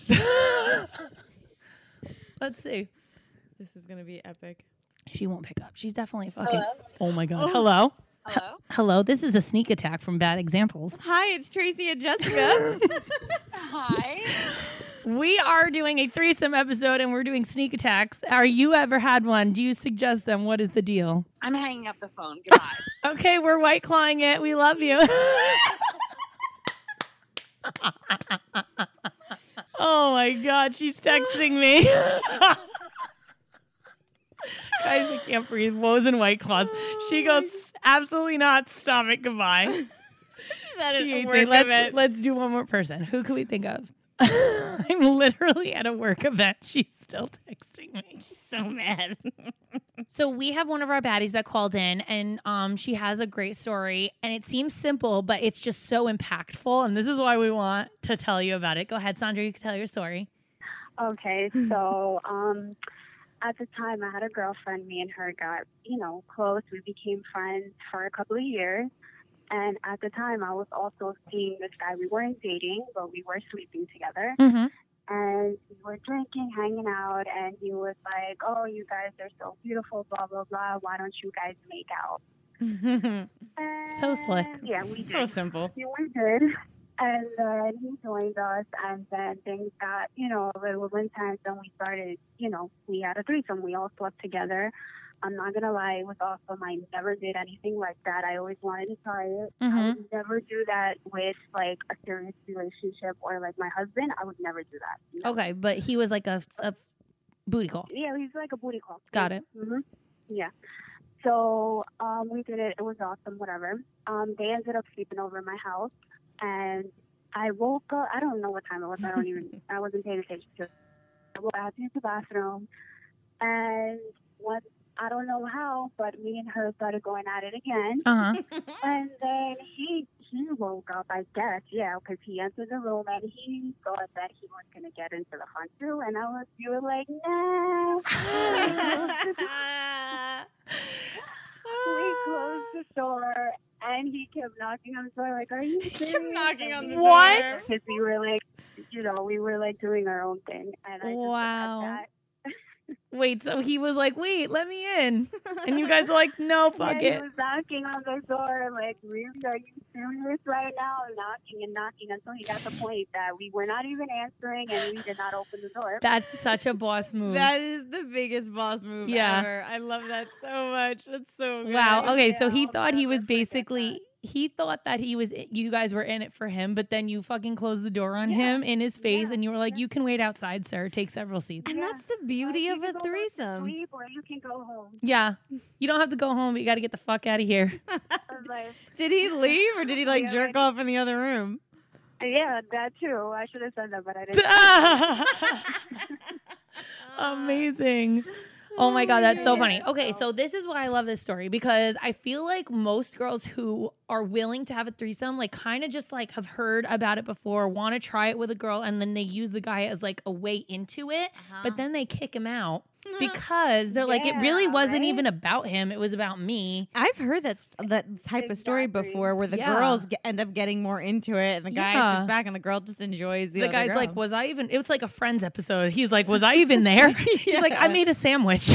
Let's see. This is gonna be epic. She won't pick up. She's definitely fucking. Hello? Oh my God. Oh. Hello. Hello. Hello. This is a sneak attack from Bad Examples. Hi, it's Tracy and Jessica. Hi. We are doing a threesome episode and we're doing sneak attacks. Are you ever had one? Do you suggest them? What is the deal? I'm hanging up the phone. Goodbye. Okay, we're white clawing it. We love you. Oh my God, she's texting me. Guys, I can't breathe. Woes and White Claws. She goes, absolutely not. Stop it. Goodbye. She's at She a hates work it. Let's, event. let's do one more person. Who can we think of? I'm literally at a work event. She's still texting me. She's so mad. So we have one of our baddies that called in, and um, she has a great story, and it seems simple, but it's just so impactful, and this is why we want to tell you about it. Go ahead, Sandra. You can tell your story. Okay, so um, at the time I had a girlfriend. Me and her got, you know, close. We became friends for a couple of years. And at the time, I was also seeing this guy. We weren't dating, but we were sleeping together. Mm-hmm. And we were drinking, hanging out, and he was like, oh, you guys are so beautiful, blah, blah, blah. Why don't you guys make out? So slick. And, yeah, we did. So simple. Yeah, we did. And then he joined us, and then things got, you know, a little intense, and we started, you know, we had a threesome. We all slept together. I'm not going to lie, it was awesome. I never did anything like that. I always wanted to try it. Mm-hmm. I would never do that with, like, a serious relationship or, like, my husband. I would never do that. No. Okay, but he was like a, a booty call. Yeah, he's like a booty call. Got it. Mm-hmm. Yeah. So um, we did it. It was awesome, whatever. Um, they ended up sleeping over at my house, and I woke up. I don't know what time it was. I don't even, I wasn't paying attention to it. I had to use the bathroom, and once, I don't know how, but me and her started going at it again. Uh-huh. And then he he woke up, I guess, yeah, because he entered the room and he thought that he was going to get into the front too. And I was, you were like, no. We closed the door and he kept knocking on the door, like, are you serious? He kept knocking on the What? door. Because we were like, you know, we were like doing our own thing. And I just Wow. looked at that. Wait, so he was like, wait, let me in. And you guys are like, no, fuck yeah, it. he was knocking on the door, like, really, are you serious right now? Knocking and knocking until he got the point that we were not even answering and we did not open the door. That's such a boss move. That is the biggest boss move Yeah. ever. I love that so much. That's so good. Wow. Okay, so he Yeah, I'll thought he never was forget basically he thought that he was you guys were in it for him, but then you fucking closed the door on him in his face, Yeah. and you were like, "You can wait outside, sir. Take several seats." And Yeah. that's the beauty Like, of you a can go back to threesome. sleep or you can go home. Yeah, you don't have to go home, but you got to get the fuck out of here. I was like, Did he leave or did he like Yeah, jerk right. off in the other room? yeah, that too. I should have said that, but I didn't. Amazing. Oh my God, that's so funny. Okay, so this is why I love this story, because I feel like most girls who are willing to have a threesome, like kind of just like have heard about it before, want to try it with a girl, and then they use the guy as like a way into it, but then they kick him out because they're like, it really Yeah, wasn't right? even about him. It was about me. I've heard that st- that type of story Exactly. before, where the Yeah. girls get, end up getting more into it, and the guy Yeah. sits back, and the girl just enjoys the, The other guy's girl. like, was I even, it was like a Friends episode. He's like, was I even there? He's like, I Yeah. made a sandwich.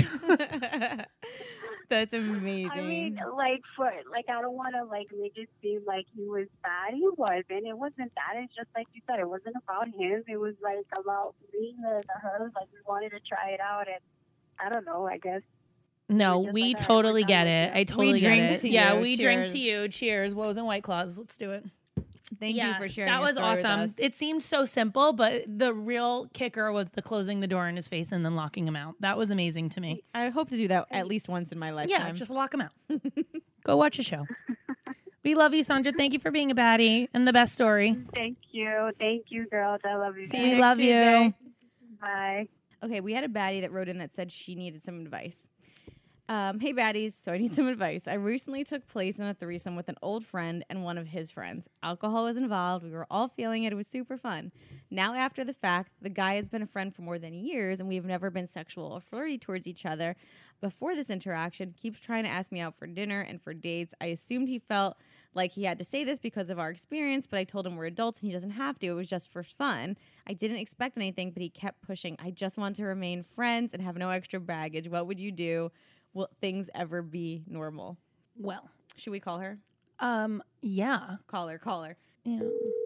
That's amazing. I mean, like, for like, I don't want to like make it seem like he was bad. He wasn't. It wasn't that. It's just like you said. It wasn't about him. It was like about me and her. Like we wanted to try it out, and I don't know. I guess. No, Just we like I totally worked get on it. it. I totally drink get it. to Yeah, you. we drink to Cheers. you. Cheers, woes and white claws. Let's do it. Thank yeah, you for sharing. that your was story with awesome. us. It seemed so simple, but the real kicker was the closing the door in his face and then locking him out. That was amazing to me. I hope to do that at least once in my lifetime. Yeah, just lock him out. Go watch a show. We love you, Sandra. Thank you for being a baddie and the best story. Thank you. Thank you, girls. I love you. See guys. you We next love Tuesday. you. Bye. Okay, we had a baddie that wrote in that said she needed some advice. Um, hey baddies, so I need some advice. I recently took place in a threesome with an old friend and one of his friends. Alcohol was involved. We were all feeling it. It was super fun. Now, after the fact, the guy has been a friend for more than years, and we've never been sexual or flirty towards each other. Before this interaction, keeps trying to ask me out for dinner and for dates. I assumed he felt like he had to say this because of our experience, but I told him we're adults and he doesn't have to. It was just for fun. I didn't expect anything, but he kept pushing. I just want to remain friends and have no extra baggage. What would you do? Will things ever be normal? Well, Should we call her? um, yeah. Call her, call her. yeah.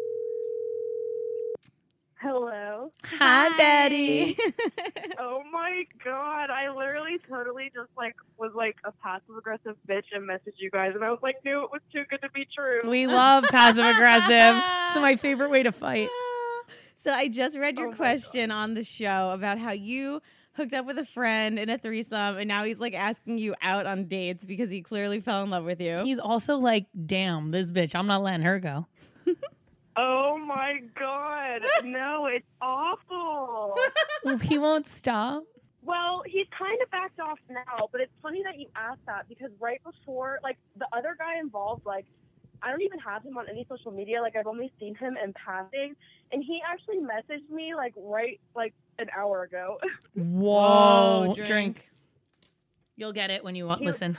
Hello. Hi, Daddy. Oh my god, I literally totally just like was like a passive aggressive bitch and messaged you guys, and I was like, knew it was too good to be true. We love passive aggressive. It's my favorite way to fight. So I just read your Oh my question on the show about how you hooked up with a friend in a threesome, and now he's like asking you out on dates because he clearly fell in love with you. He's also like, damn, this bitch, I'm not letting her go. Oh my God. No, it's awful. He won't stop. Well, he's kind of backed off now, but it's funny that you asked that because right before, like, the other guy involved, like, I don't even have him on any social media. Like, I've only seen him in passing. And he actually messaged me, like, right, like, an hour ago. Whoa. Whoa, drink. drink. You'll get it when you He- listen.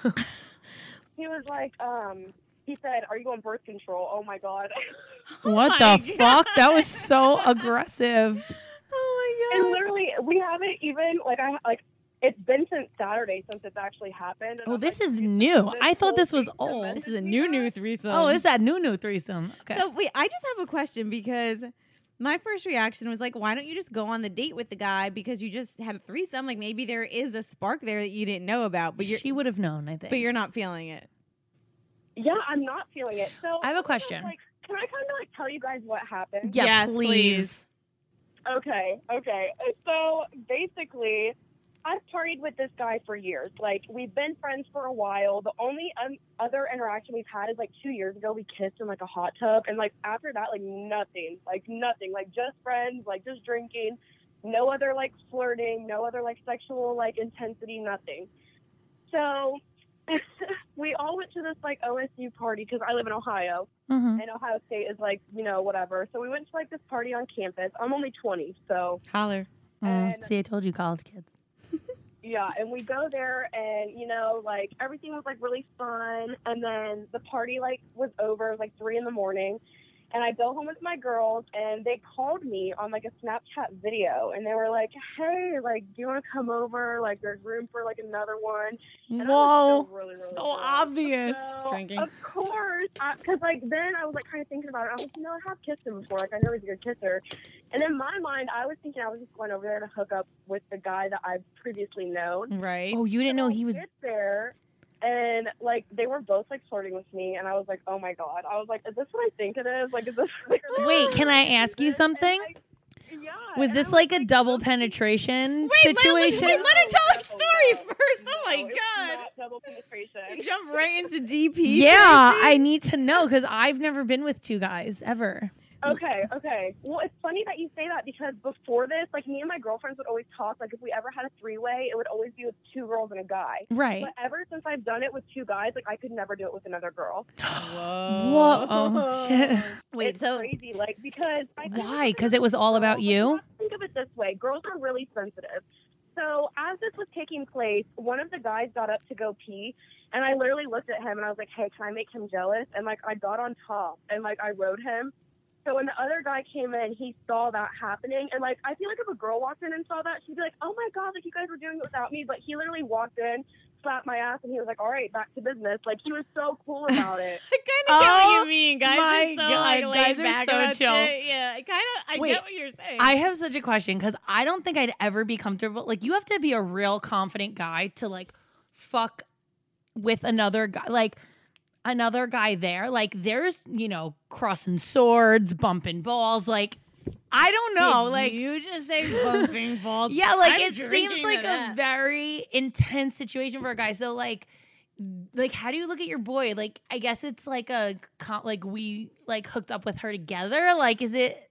He was like, um, he said, are you on birth control? Oh, my God. What my the fuck? That was so aggressive. Oh my And literally, we haven't even, like, I, like, it's been since Saturday since it's actually happened. And Oh, I'm this like, is "You new. took I thought whole this was week to old. message This is a me new that?" new threesome. Oh, it's that new new threesome. Okay. So wait, I just have a question because my first reaction was like, why don't you just go on the date with the guy because you just had a threesome? Like maybe there is a spark there that you didn't know about, but you're she would have known, I think. but you're not feeling it. Yeah, I'm not feeling it. So I have a also, question. Like, can I kind of like tell you guys what happened? Yeah, Yes, please. Okay, okay. Uh, So basically, I've partied with this guy for years. Like, we've been friends for a while. The only um, other interaction we've had is like two years ago. We kissed in like a hot tub, and like after that, like nothing, like nothing, like just friends, like just drinking. No other like flirting, no other like sexual like intensity, nothing. So we all went to this like O S U party because I live in Ohio. Mhm. And Ohio State is like, you know, whatever. So we went to like this party on campus. I'm only twenty, so Holler. Mm, and- see, I told you, college kids. yeah. And we go there, and you know, like everything was like really fun. And then the party like was over, it was, like three in the morning. And I go home with my girls, and they called me on like a Snapchat video, and they were like, "Hey, like, do you want to come over? Like, there's room for like another one." And I was Whoa. still really, really So drunk. obvious. So, Drinking. Of course, because like then I was like kind of thinking about it. I was like, you know, I have kissed him before. Like I know he's a good kisser. And in my mind, I was thinking I was just going over there to hook up with the guy that I've previously known. Right. Oh, you didn't know So I he was. get there, and like they were both like flirting with me, and I was like, oh my God. I was like, is this what I think it is? Like, is this? Like, Wait, can I ask you something? And, like, yeah. Was and this I like a double okay. penetration Wait, situation? Let, let her tell her No, story no, first. Oh my no, it's God. not double penetration. Jump right into D P. Yeah, Tracy. I need to know because I've never been with two guys ever. Okay, okay. Well, it's funny that you say that because before this, like me and my girlfriends would always talk. Like if we ever had a three-way, it would always be with two girls and a guy. Right. But ever since I've done it with two guys, like I could never do it with another girl. Whoa. Whoa. Oh, shit. Wait, it's so crazy, like because I Why? Because it was all about Like, you? have to think of it this way: girls are really sensitive. So as this was taking place, one of the guys got up to go pee, and I literally looked at him and I was like, "Hey, can I make him jealous?" And like I got on top and like I rode him. So when the other guy came in, he saw that happening, and like I feel like if a girl walked in and saw that, she'd be like, "Oh my God, like you guys were doing it without me." But he literally walked in, slapped my ass, and he was like, "All right, back to business." Like he was so cool about it. I kind of get what Oh you mean. Guys my are so God, like laid guys are back so about chill. shit. Yeah, I kind of I Wait, get what you're saying. I have such a question because I don't think I'd ever be comfortable. Like, you have to be a real confident guy to like fuck with another guy. Like, another guy there. Like, there's, you know, crossing swords, bumping balls. Like, I don't know. Did like, you just say bumping balls. yeah, like I'm it seems drinking like to a that. very intense situation for a guy. So, like, like how do you look at your boy? Like, I guess it's like a co- like we like hooked up with her together. Like, is it?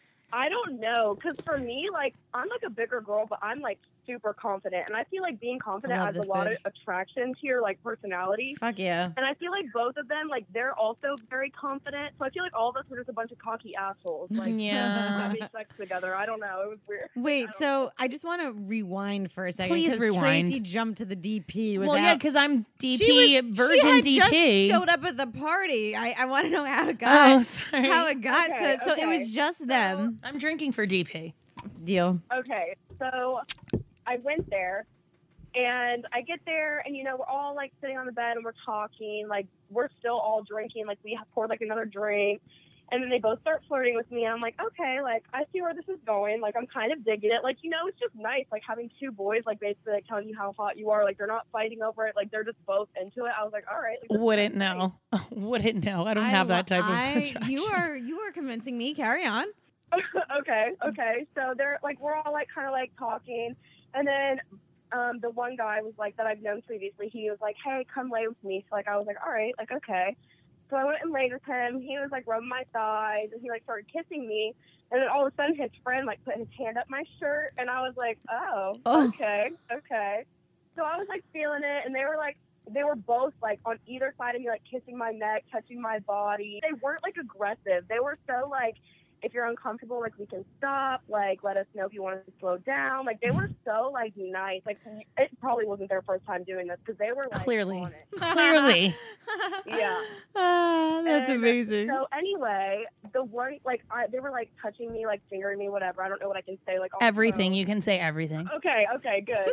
I don't know, because for me, like, I'm like a bigger girl, but I'm like super confident, and I feel like being confident love has this a lot bitch. of attraction to your like personality. Fuck yeah. And I feel like both of them, like, they're also very confident. So I feel like all of us were just a bunch of cocky assholes, like Yeah. having sex together. I don't know. It was weird. Wait, I don't so I just want to rewind for a second. Please 'cause rewind. Tracy jumped to the D P without. Well, yeah, because I'm D P, she was, virgin she had D P. just showed up at the party. I, I want to know how it got. Oh, sorry. How it got Okay, to. So it okay. was just them. I'm drinking for D P. Deal. Okay, so I went there, and I get there, and you know, we're all like sitting on the bed and we're talking, like we're still all drinking, like we have poured like another drink, and then they both start flirting with me, and I'm like, okay, like I see where this is going, like I'm kind of digging it, like you know, it's just nice, like having two boys, like basically like telling you how hot you are, like they're not fighting over it, like they're just both into it. I was like, all right, like, this is Wouldn't nice. know. Wouldn't know. I don't have that type of I, attraction. You are you are convincing me. Carry on. okay, okay. So they're like, we're all like kind of like talking, And then um, the one guy was like that I've known previously. He was like, "Hey, come lay with me." So like I was like, "All right, like okay." So I went and laid with him. He was like rubbing my thighs, and he like started kissing me. And then all of a sudden, his friend like put his hand up my shirt, and I was like, "Oh, Oh. okay, okay." So I was like feeling it, and they were like, they were both like on either side of me, like kissing my neck, touching my body. They weren't like aggressive. They were so like, if you're uncomfortable, like we can stop, like let us know if you want to slow down. Like they were so like nice. Like it probably wasn't their first time doing this because they were like Clearly. on it. Clearly. Yeah. Ah, that's And amazing. So anyway, the one like I, they were like touching me, like fingering me, whatever. I don't know what I can say. Like on the Everything. phone. You can say everything. Okay, okay, good.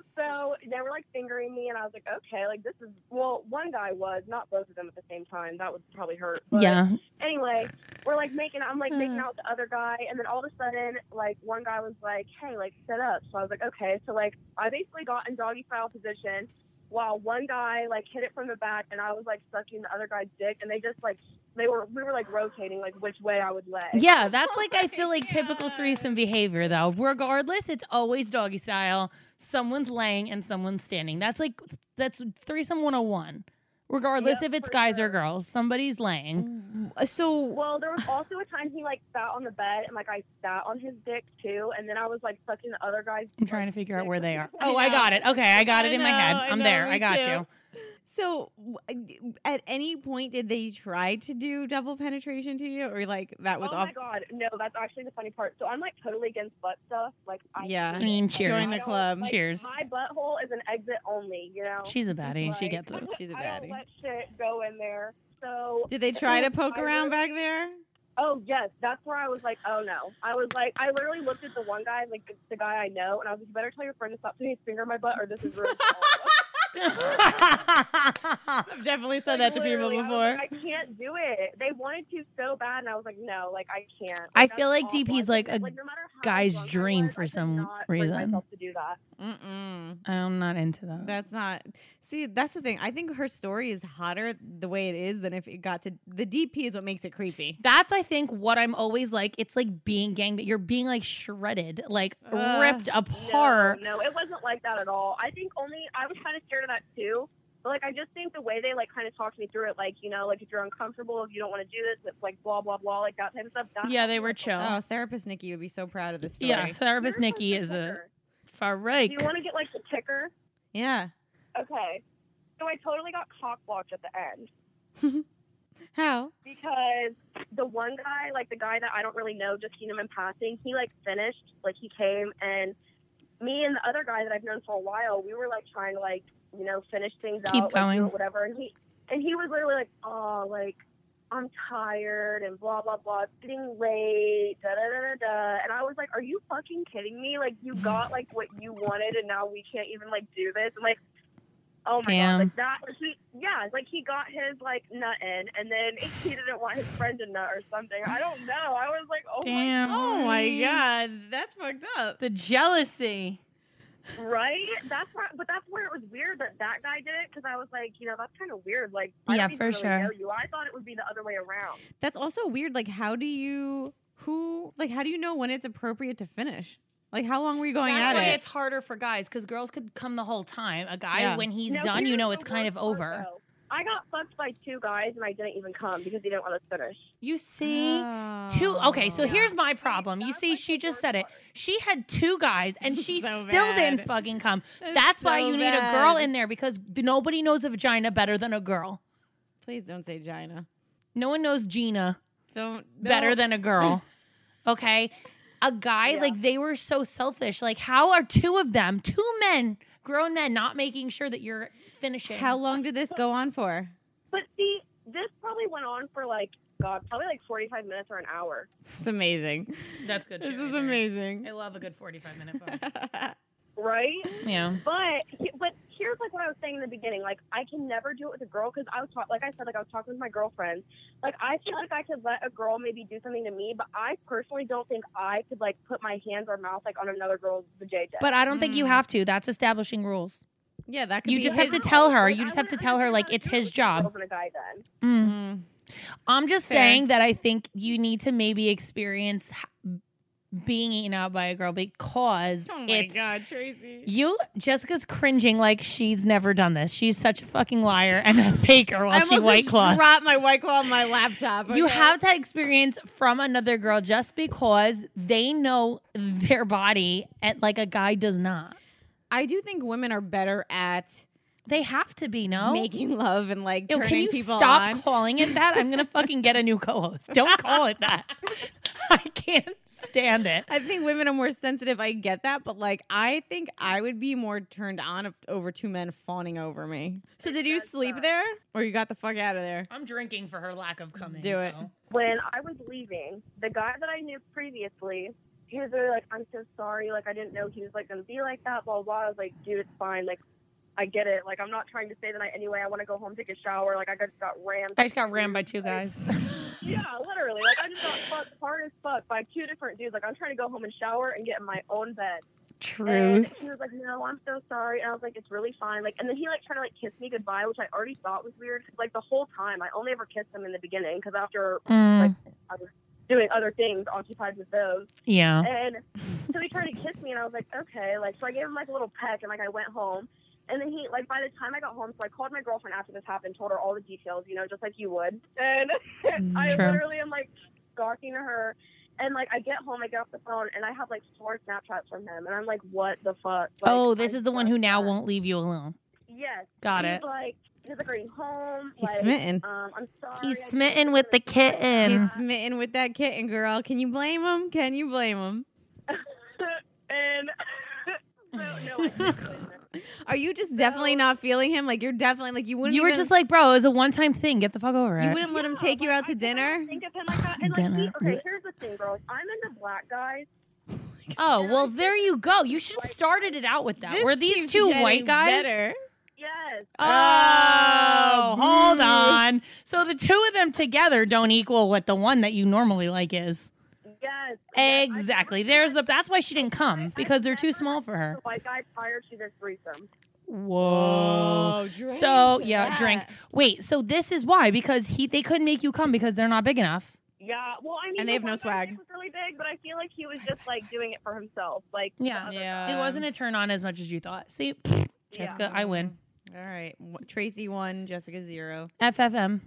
So they were like fingering me, and I was like, okay, like this is well, one guy was, not both of them at the same time. That would probably hurt. But Yeah. Anyway, we're like making, I'm like making out with the other guy, and then all of a sudden, like one guy was like, hey, like sit up. So I was like, okay. So like I basically got in doggy style position while one guy like hit it from the back, and I was like sucking the other guy's dick, and they just like they were we were like rotating like which way I would lay. Yeah, that's like, I feel like typical threesome behavior, though. Regardless, it's always doggy style. Someone's laying and someone's standing. That's like, that's threesome one oh one. Regardless Yep, if it's for guys or sure. girls, somebody's laying. So Well, there was also a time he like sat on the bed, and like I sat on his dick too, and then I was like sucking the other guy's. I'm trying to figure out dick. where they are. I Oh, I know. got it. Okay, I got it I in my head. know, I I'm know, there. me I got too. you. So, w- at any point, did they try to do double penetration to you, or like that was oh off? my god, no, that's actually the funny part. So I'm like totally against butt stuff. Like I Yeah. hate I mean, it. cheers. Join I the don't- club. like, Cheers. My butthole is an exit only. You know. She's a baddie. She Like, gets it. She's a I don't baddie. let shit go in there. So Did they try to poke I around really- back there? Oh yes, that's where I was like, oh no. I was like, I literally looked at the one guy, like the, the guy I know, and I was like, you better tell your friend to stop putting his finger in my butt, or this is ruined for all of us. I've definitely said Like, that to people literally, I was before. like, I can't do it. They wanted to so bad, and I was like, no, like I can't. I Like, feel that's like D P's awful. like I a couldn't- no matter how guy's drunk I dream was, for I could some not bring reason. myself to do that. Mm-mm. I'm not into that. That's not. See, that's the thing. I think her story is hotter the way it is than if it got to the D P is what makes it creepy. That's, I think, what I'm always like. It's like being gang, but you're being like shredded, like Uh, ripped apart. No, no, it wasn't like that at all. I think only I was kind of scared of that too. But like, I just think the way they like kind of talked me through it, like, you know, like if you're uncomfortable, if you don't want to do this, it's like blah blah blah, like that type of stuff. That Yeah, they were chill. Oh, therapist Nikki would be so proud of this story. Yeah, therapist Here's Nikki what's is the a kicker. far Do right. you want to get like the ticker? Yeah. Okay. So I totally got cock blocked at the end How? because the one guy, like the guy that I don't really know, just seen him in passing, he like finished, like he came, and me and the other guy that I've known for a while, we were like trying to like, you know, finish things Keep out, going. like, do it, whatever. And he and he was literally like, oh, like I'm tired and blah blah blah. It's getting late, da da da da da. And I was like, are you fucking kidding me? Like you got like what you wanted, and now we can't even like do this. And like, oh my Damn. god, like that. He yeah, like he got his like nut in, and then he didn't want his friend to nut or something. I don't know. I was like, oh Damn. my Oh my god, that's fucked up. The jealousy. god, right? That's where, but that's where it was weird that that guy did it because I was like, you know, that's kind of weird. Like, I Yeah, don't even for really sure. know you. I thought it would be the other way around. That's also weird. Like, how do you who like how do you know when it's appropriate to finish? Like, how long were you going That's at why it? it's harder for guys because girls could come the whole time. A guy, Yeah. when he's No, done, you here's know the it's kind of worst part, over. though. I got fucked by two guys and I didn't even come because he didn't want us to finish. You see? Two. Okay, so Oh. here's my problem. You That's, see, like, she the just worst said it. part. She had two guys, and she So still didn't bad. fucking come. That's That's why so you need a girl bad. in there because th- nobody knows a vagina better than a girl. Please don't say Gina. No one knows Gina Don't better no. than a girl. Okay? A guy, Yeah. like, they were so selfish. Like, how are two of them, two men, grown men, not making sure that you're finishing? How long did this go on for? But see, this probably went on for like, God, probably like forty-five minutes or an hour. It's amazing. That's good This shit is right there. amazing. I love a good forty-five minute phone. Right? Yeah. But he- but here's like what I was saying in the beginning. Like I can never do it with a girl because I was talk- like I said like I was talking with my girlfriends. Like I feel like I could let a girl maybe do something to me, but I personally don't think I could like put my hands or mouth like on another girl's vajayjay. But I don't think you Mm. have to. That's establishing rules. Yeah, that could You be just his- have to tell her. Like, You I just have to wouldn't tell her, understand like, how to it's do it his with two job. girls and a guy then. Mm. Mm. I'm just Fair. saying that I think you need to maybe experience h- being eaten out by a girl because Oh my it's God, Tracy. you. Jessica's cringing like she's never done this. She's such a fucking liar and a faker while I she almost white just claws. dropped my White Claw on my laptop. You okay? have that experience from another girl just because they know their body and like a guy does not. I do think women are better at They have to be, no? making love and like Yo, turning can you people stop on. calling it that? I'm gonna fucking get a new co-host. Don't call it that. I can't stand it. I think women are more sensitive. I get that, but like I think I would be more turned on if, over two men fawning over me. So did you sleep there, or you got the fuck out of there? I'm drinking for her lack of coming. Do it. so. When I was leaving, the guy that I knew previously, he was really like, I'm so sorry. Like, I didn't know he was like going to be like that, blah, blah, blah. I was like, dude, it's fine. Like, I get it. Like, I'm not trying to stay the night anyway. I want to go home, take a shower. Like, I just got rammed. I just got rammed by two guys. Yeah, literally. Like, I just got fucked hard as fuck by two different dudes. Like, I'm trying to go home and shower and get in my own bed. Truth. And he was like, no, I'm so sorry. And I was like, it's really fine. Like, and then he like tried to like kiss me goodbye, which I already thought was weird. Like the whole time, I only ever kissed him in the beginning because after Mm. like I was doing other things, occupied with those. Yeah. And so he tried to kiss me, and I was like, okay. Like, so I gave him like a little peck, and like I went home. And then he, like, by the time I got home, so I called my girlfriend after this happened, told her all the details, you know, just like you would. And I True. literally am like talking to her. And, like, I get home, I get off the phone, and I have, like, four Snapchats from him. And I'm like, what the fuck? Like, Oh, this I is the one who swear. now won't leave you alone. Yes. Got He's it. like, he's like, are you home? He's like, smitten. Um, I'm sorry. He's I smitten didn't with the like, kitten. He's smitten with that kitten, girl. Can you blame him? Can you blame him? And so, no, I can't blame him. Are you just definitely not feeling him? Like you're definitely like you wouldn't. You were even- just like, bro, it was a one-time thing. Get the fuck over it. you wouldn't let him take you like, out to I cannot dinner. Think of him like that. And, like, Dinner. he, okay, here's the thing, girls. I'm into black guys. Oh, well, there you go. You should have started it out with that. This Were these keeps two getting white guys? better. Yes. Oh, hold boo. on. So the two of them together don't equal what the one that you normally like is. Yes. Exactly. There's the. That's why she didn't come because they're too small for her. The white guy prior to this threesome. Whoa. drink So to yeah, that. drink. Wait. So this is why because he they couldn't make you come because they're not big enough. Yeah. Well, I mean, And they the have no one guy swag. was really big, but I feel like he was just like doing it for himself. Like the Yeah. other Yeah. It wasn't a turn on as much as you thought. See, pfft, Jessica, I win. All right, W- Tracy one, Jessica zero. F F M.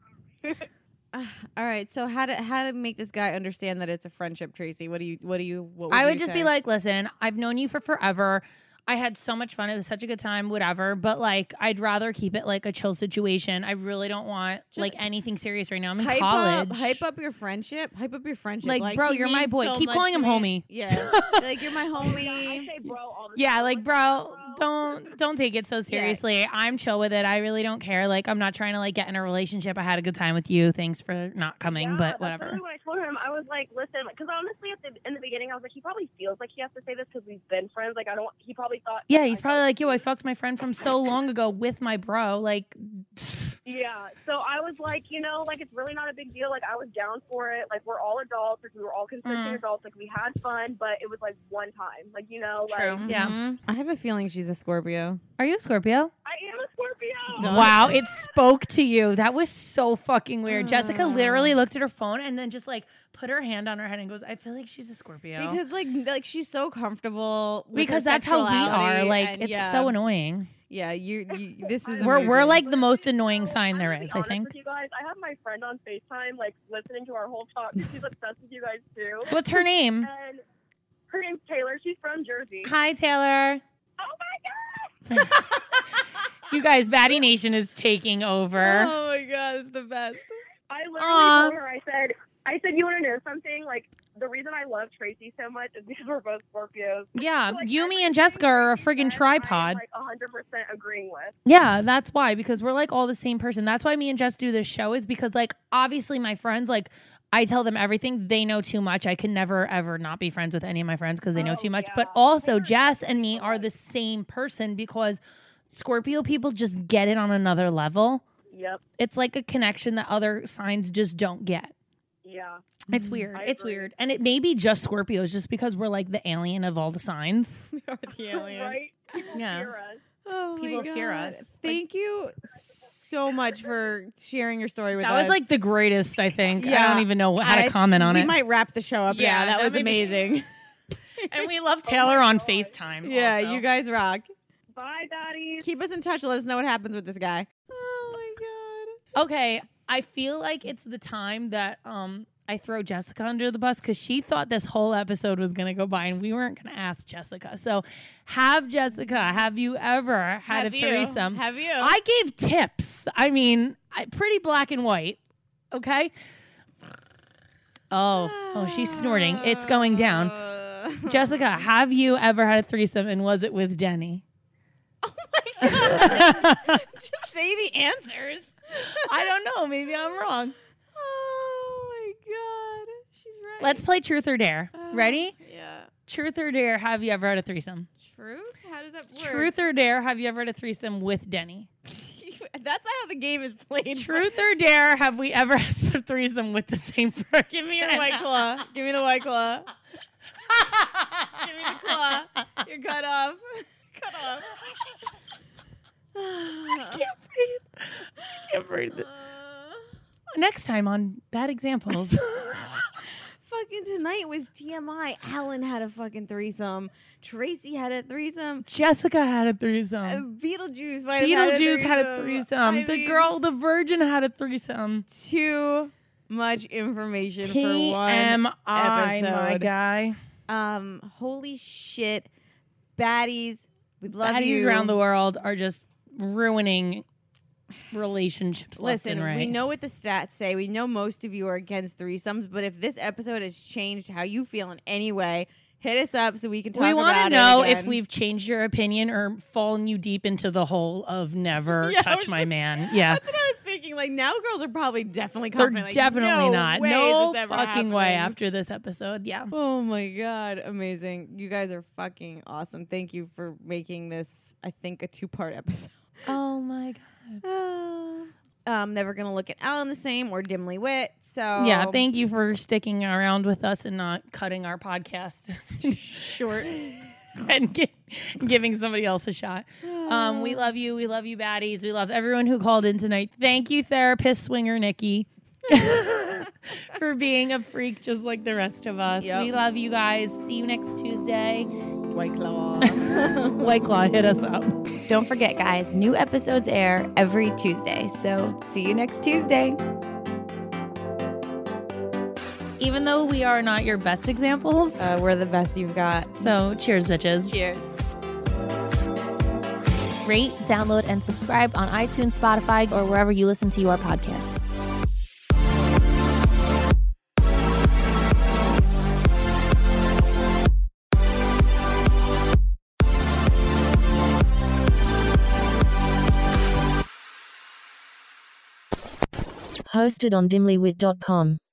Uh, all right, so how to how to make this guy understand that it's a friendship, Tracy? What do you what do you? What would I would you just say? be like, listen, I've known you for forever. I had so much fun. It was such a good time, whatever. But like, I'd rather keep it like a chill situation. I really don't want like anything serious right now. I'm in hype college. up, hype up your friendship, hype up your friendship. Like, bro, he you're my means boy. so Keep much calling to him me. homie. Yeah, like you're my I homie. say bro all the Yeah, time. like, I'm bro, don't don't take it so seriously. I'm chill with it. I really don't care. Like, I'm not trying to like get in a relationship. I had a good time with you. Thanks for not coming, Yeah, but that's whatever. Really what I told him, I was like, listen, because honestly, at the in the beginning, I was like, he probably feels like he has to say this because we've been friends. Like, I don't. He probably thought. Yeah, that he's I probably felt like, yo, I weird. fucked my friend from so long ago with my bro. Like, Yeah. So I was like, you know, like it's really not a big deal. Like I was down for it. Like we're all adults. Like we were all consenting Mm. adults. Like we had fun, but it was like one time. Like you know, True. like Yeah. Mhm. I have a feeling she's a Scorpio. are you a Scorpio? I am a Scorpio. No. Wow, it spoke to you. That was so fucking weird. Jessica Oh. literally looked at her phone and then just like put her hand on her head and goes, I feel like she's a Scorpio. Because like like she's so comfortable with Because her that's how we are. sexuality, Like, and it's yeah, so annoying. Yeah, you, you this is We're we're amazing. like the most annoying So, sign there I'm gonna is, be I honest think. with you guys, I have my friend on FaceTime, like listening to our whole talk. 'Cause she's obsessed with you guys too. What's her name? And her name's Taylor. She's from Jersey. Hi, Taylor. Oh my god! You guys, Batty Nation is taking over. Oh my god, it's the best. I literally Aw. told her. I said, I said, you want to know something? Like the reason I love Tracy so much is because we're both Scorpios. Yeah, Like, you, me, everything and Jessica are a Tracy friggin' says, tripod. I'm like one hundred percent agreeing with. Yeah, that's why, because we're like all the same person. That's why me and Jess do this show, is because like obviously my friends, like I tell them everything. They know too much. I can never ever not be friends with any of my friends because they know Oh, too much. yeah. But also They're Jess and me so are much. the same person because Scorpio people just get it on another level. Yep. It's like a connection that other signs just don't get. Yeah. It's weird. I It's agree. weird. And it may be just Scorpios just because we're like the alien of all the signs. We are the alien. Right? People Yeah. fear us. Oh People my fear God. us. Thank you so much for sharing your story with That us. was like the greatest, I think. I Yeah. don't even know how to I- comment on we it. We might wrap the show up. Yeah, Yeah, that, that was may be- amazing. And we love Taylor on FaceTime. Yeah, also. you guys rock. Bye, daddies. Keep us in touch. Let us know what happens with this guy. Oh my God. Okay, I feel like it's the time that um I throw Jessica under the bus because she thought this whole episode was going to go by and we weren't going to ask Jessica. So, have Jessica, have you ever had Have a you? threesome? Have you? I gave tips. I mean, I, pretty black and white. Okay. Oh, oh, she's snorting. It's going down. Jessica, have you ever had a threesome and was it with Denny? Oh my God. Just say the answers. I don't know. Maybe I'm wrong. Oh my God. She's right. Let's play Truth or Dare. Ready? Yeah. Truth or Dare, have you ever had a threesome? Truth? How does that work? Truth or Dare, have you ever had a threesome with Denny? That's not how the game is played. Truth or Dare, have we ever had a threesome with the same person? Give me your White Claw. Give me the White Claw. Give me the claw. You're cut off. Cut off. I can't breathe. I can't breathe. Next time on Bad Examples. Fucking tonight was T M I. Alan had a fucking threesome. Tracy had a threesome. Jessica had a Uh, threesome. Beetlejuice might have Beetlejuice had had a threesome. I The mean, girl, the virgin had a threesome. Too much information for T one M I, episode. my guy. Um, holy shit. Baddies. We love Baddies you. around the world are just ruining relationships left Listen, and right. we know what the stats say. We know most of you are against threesomes, but if this episode has changed how you feel in any way, hit us up so we can talk we about it. want to know again. if we've changed your opinion or fallen you deep into the hole of never Yeah, I touch was my just- man. Yeah. That's what I was thinking. Like, now girls are probably definitely They're confident. Like, definitely no not. way No is this ever fucking way happening. after this episode. Yeah. Oh my God. Amazing. You guys are fucking awesome. Thank you for making this, I think, a two-part episode. Oh my God. Um, never gonna look at Alan the same or dimly wit. So Yeah, thank you for sticking around with us and not cutting our podcast short and gi- giving somebody else a shot. Um, we love you. We love you, baddies. We love everyone who called in tonight. Thank you, therapist swinger Nikki, for being a freak just like the rest of us. Yep. We love you guys. See you next Tuesday. White Claw. White Claw, hit us up. Don't forget, guys, new episodes air every Tuesday. So see you next Tuesday. Even though we are not your best examples, uh, we're the best you've got. So cheers, bitches. Cheers. Rate, download, and subscribe on iTunes, Spotify, or wherever you listen to your podcast. Hosted on dimly wit dot com.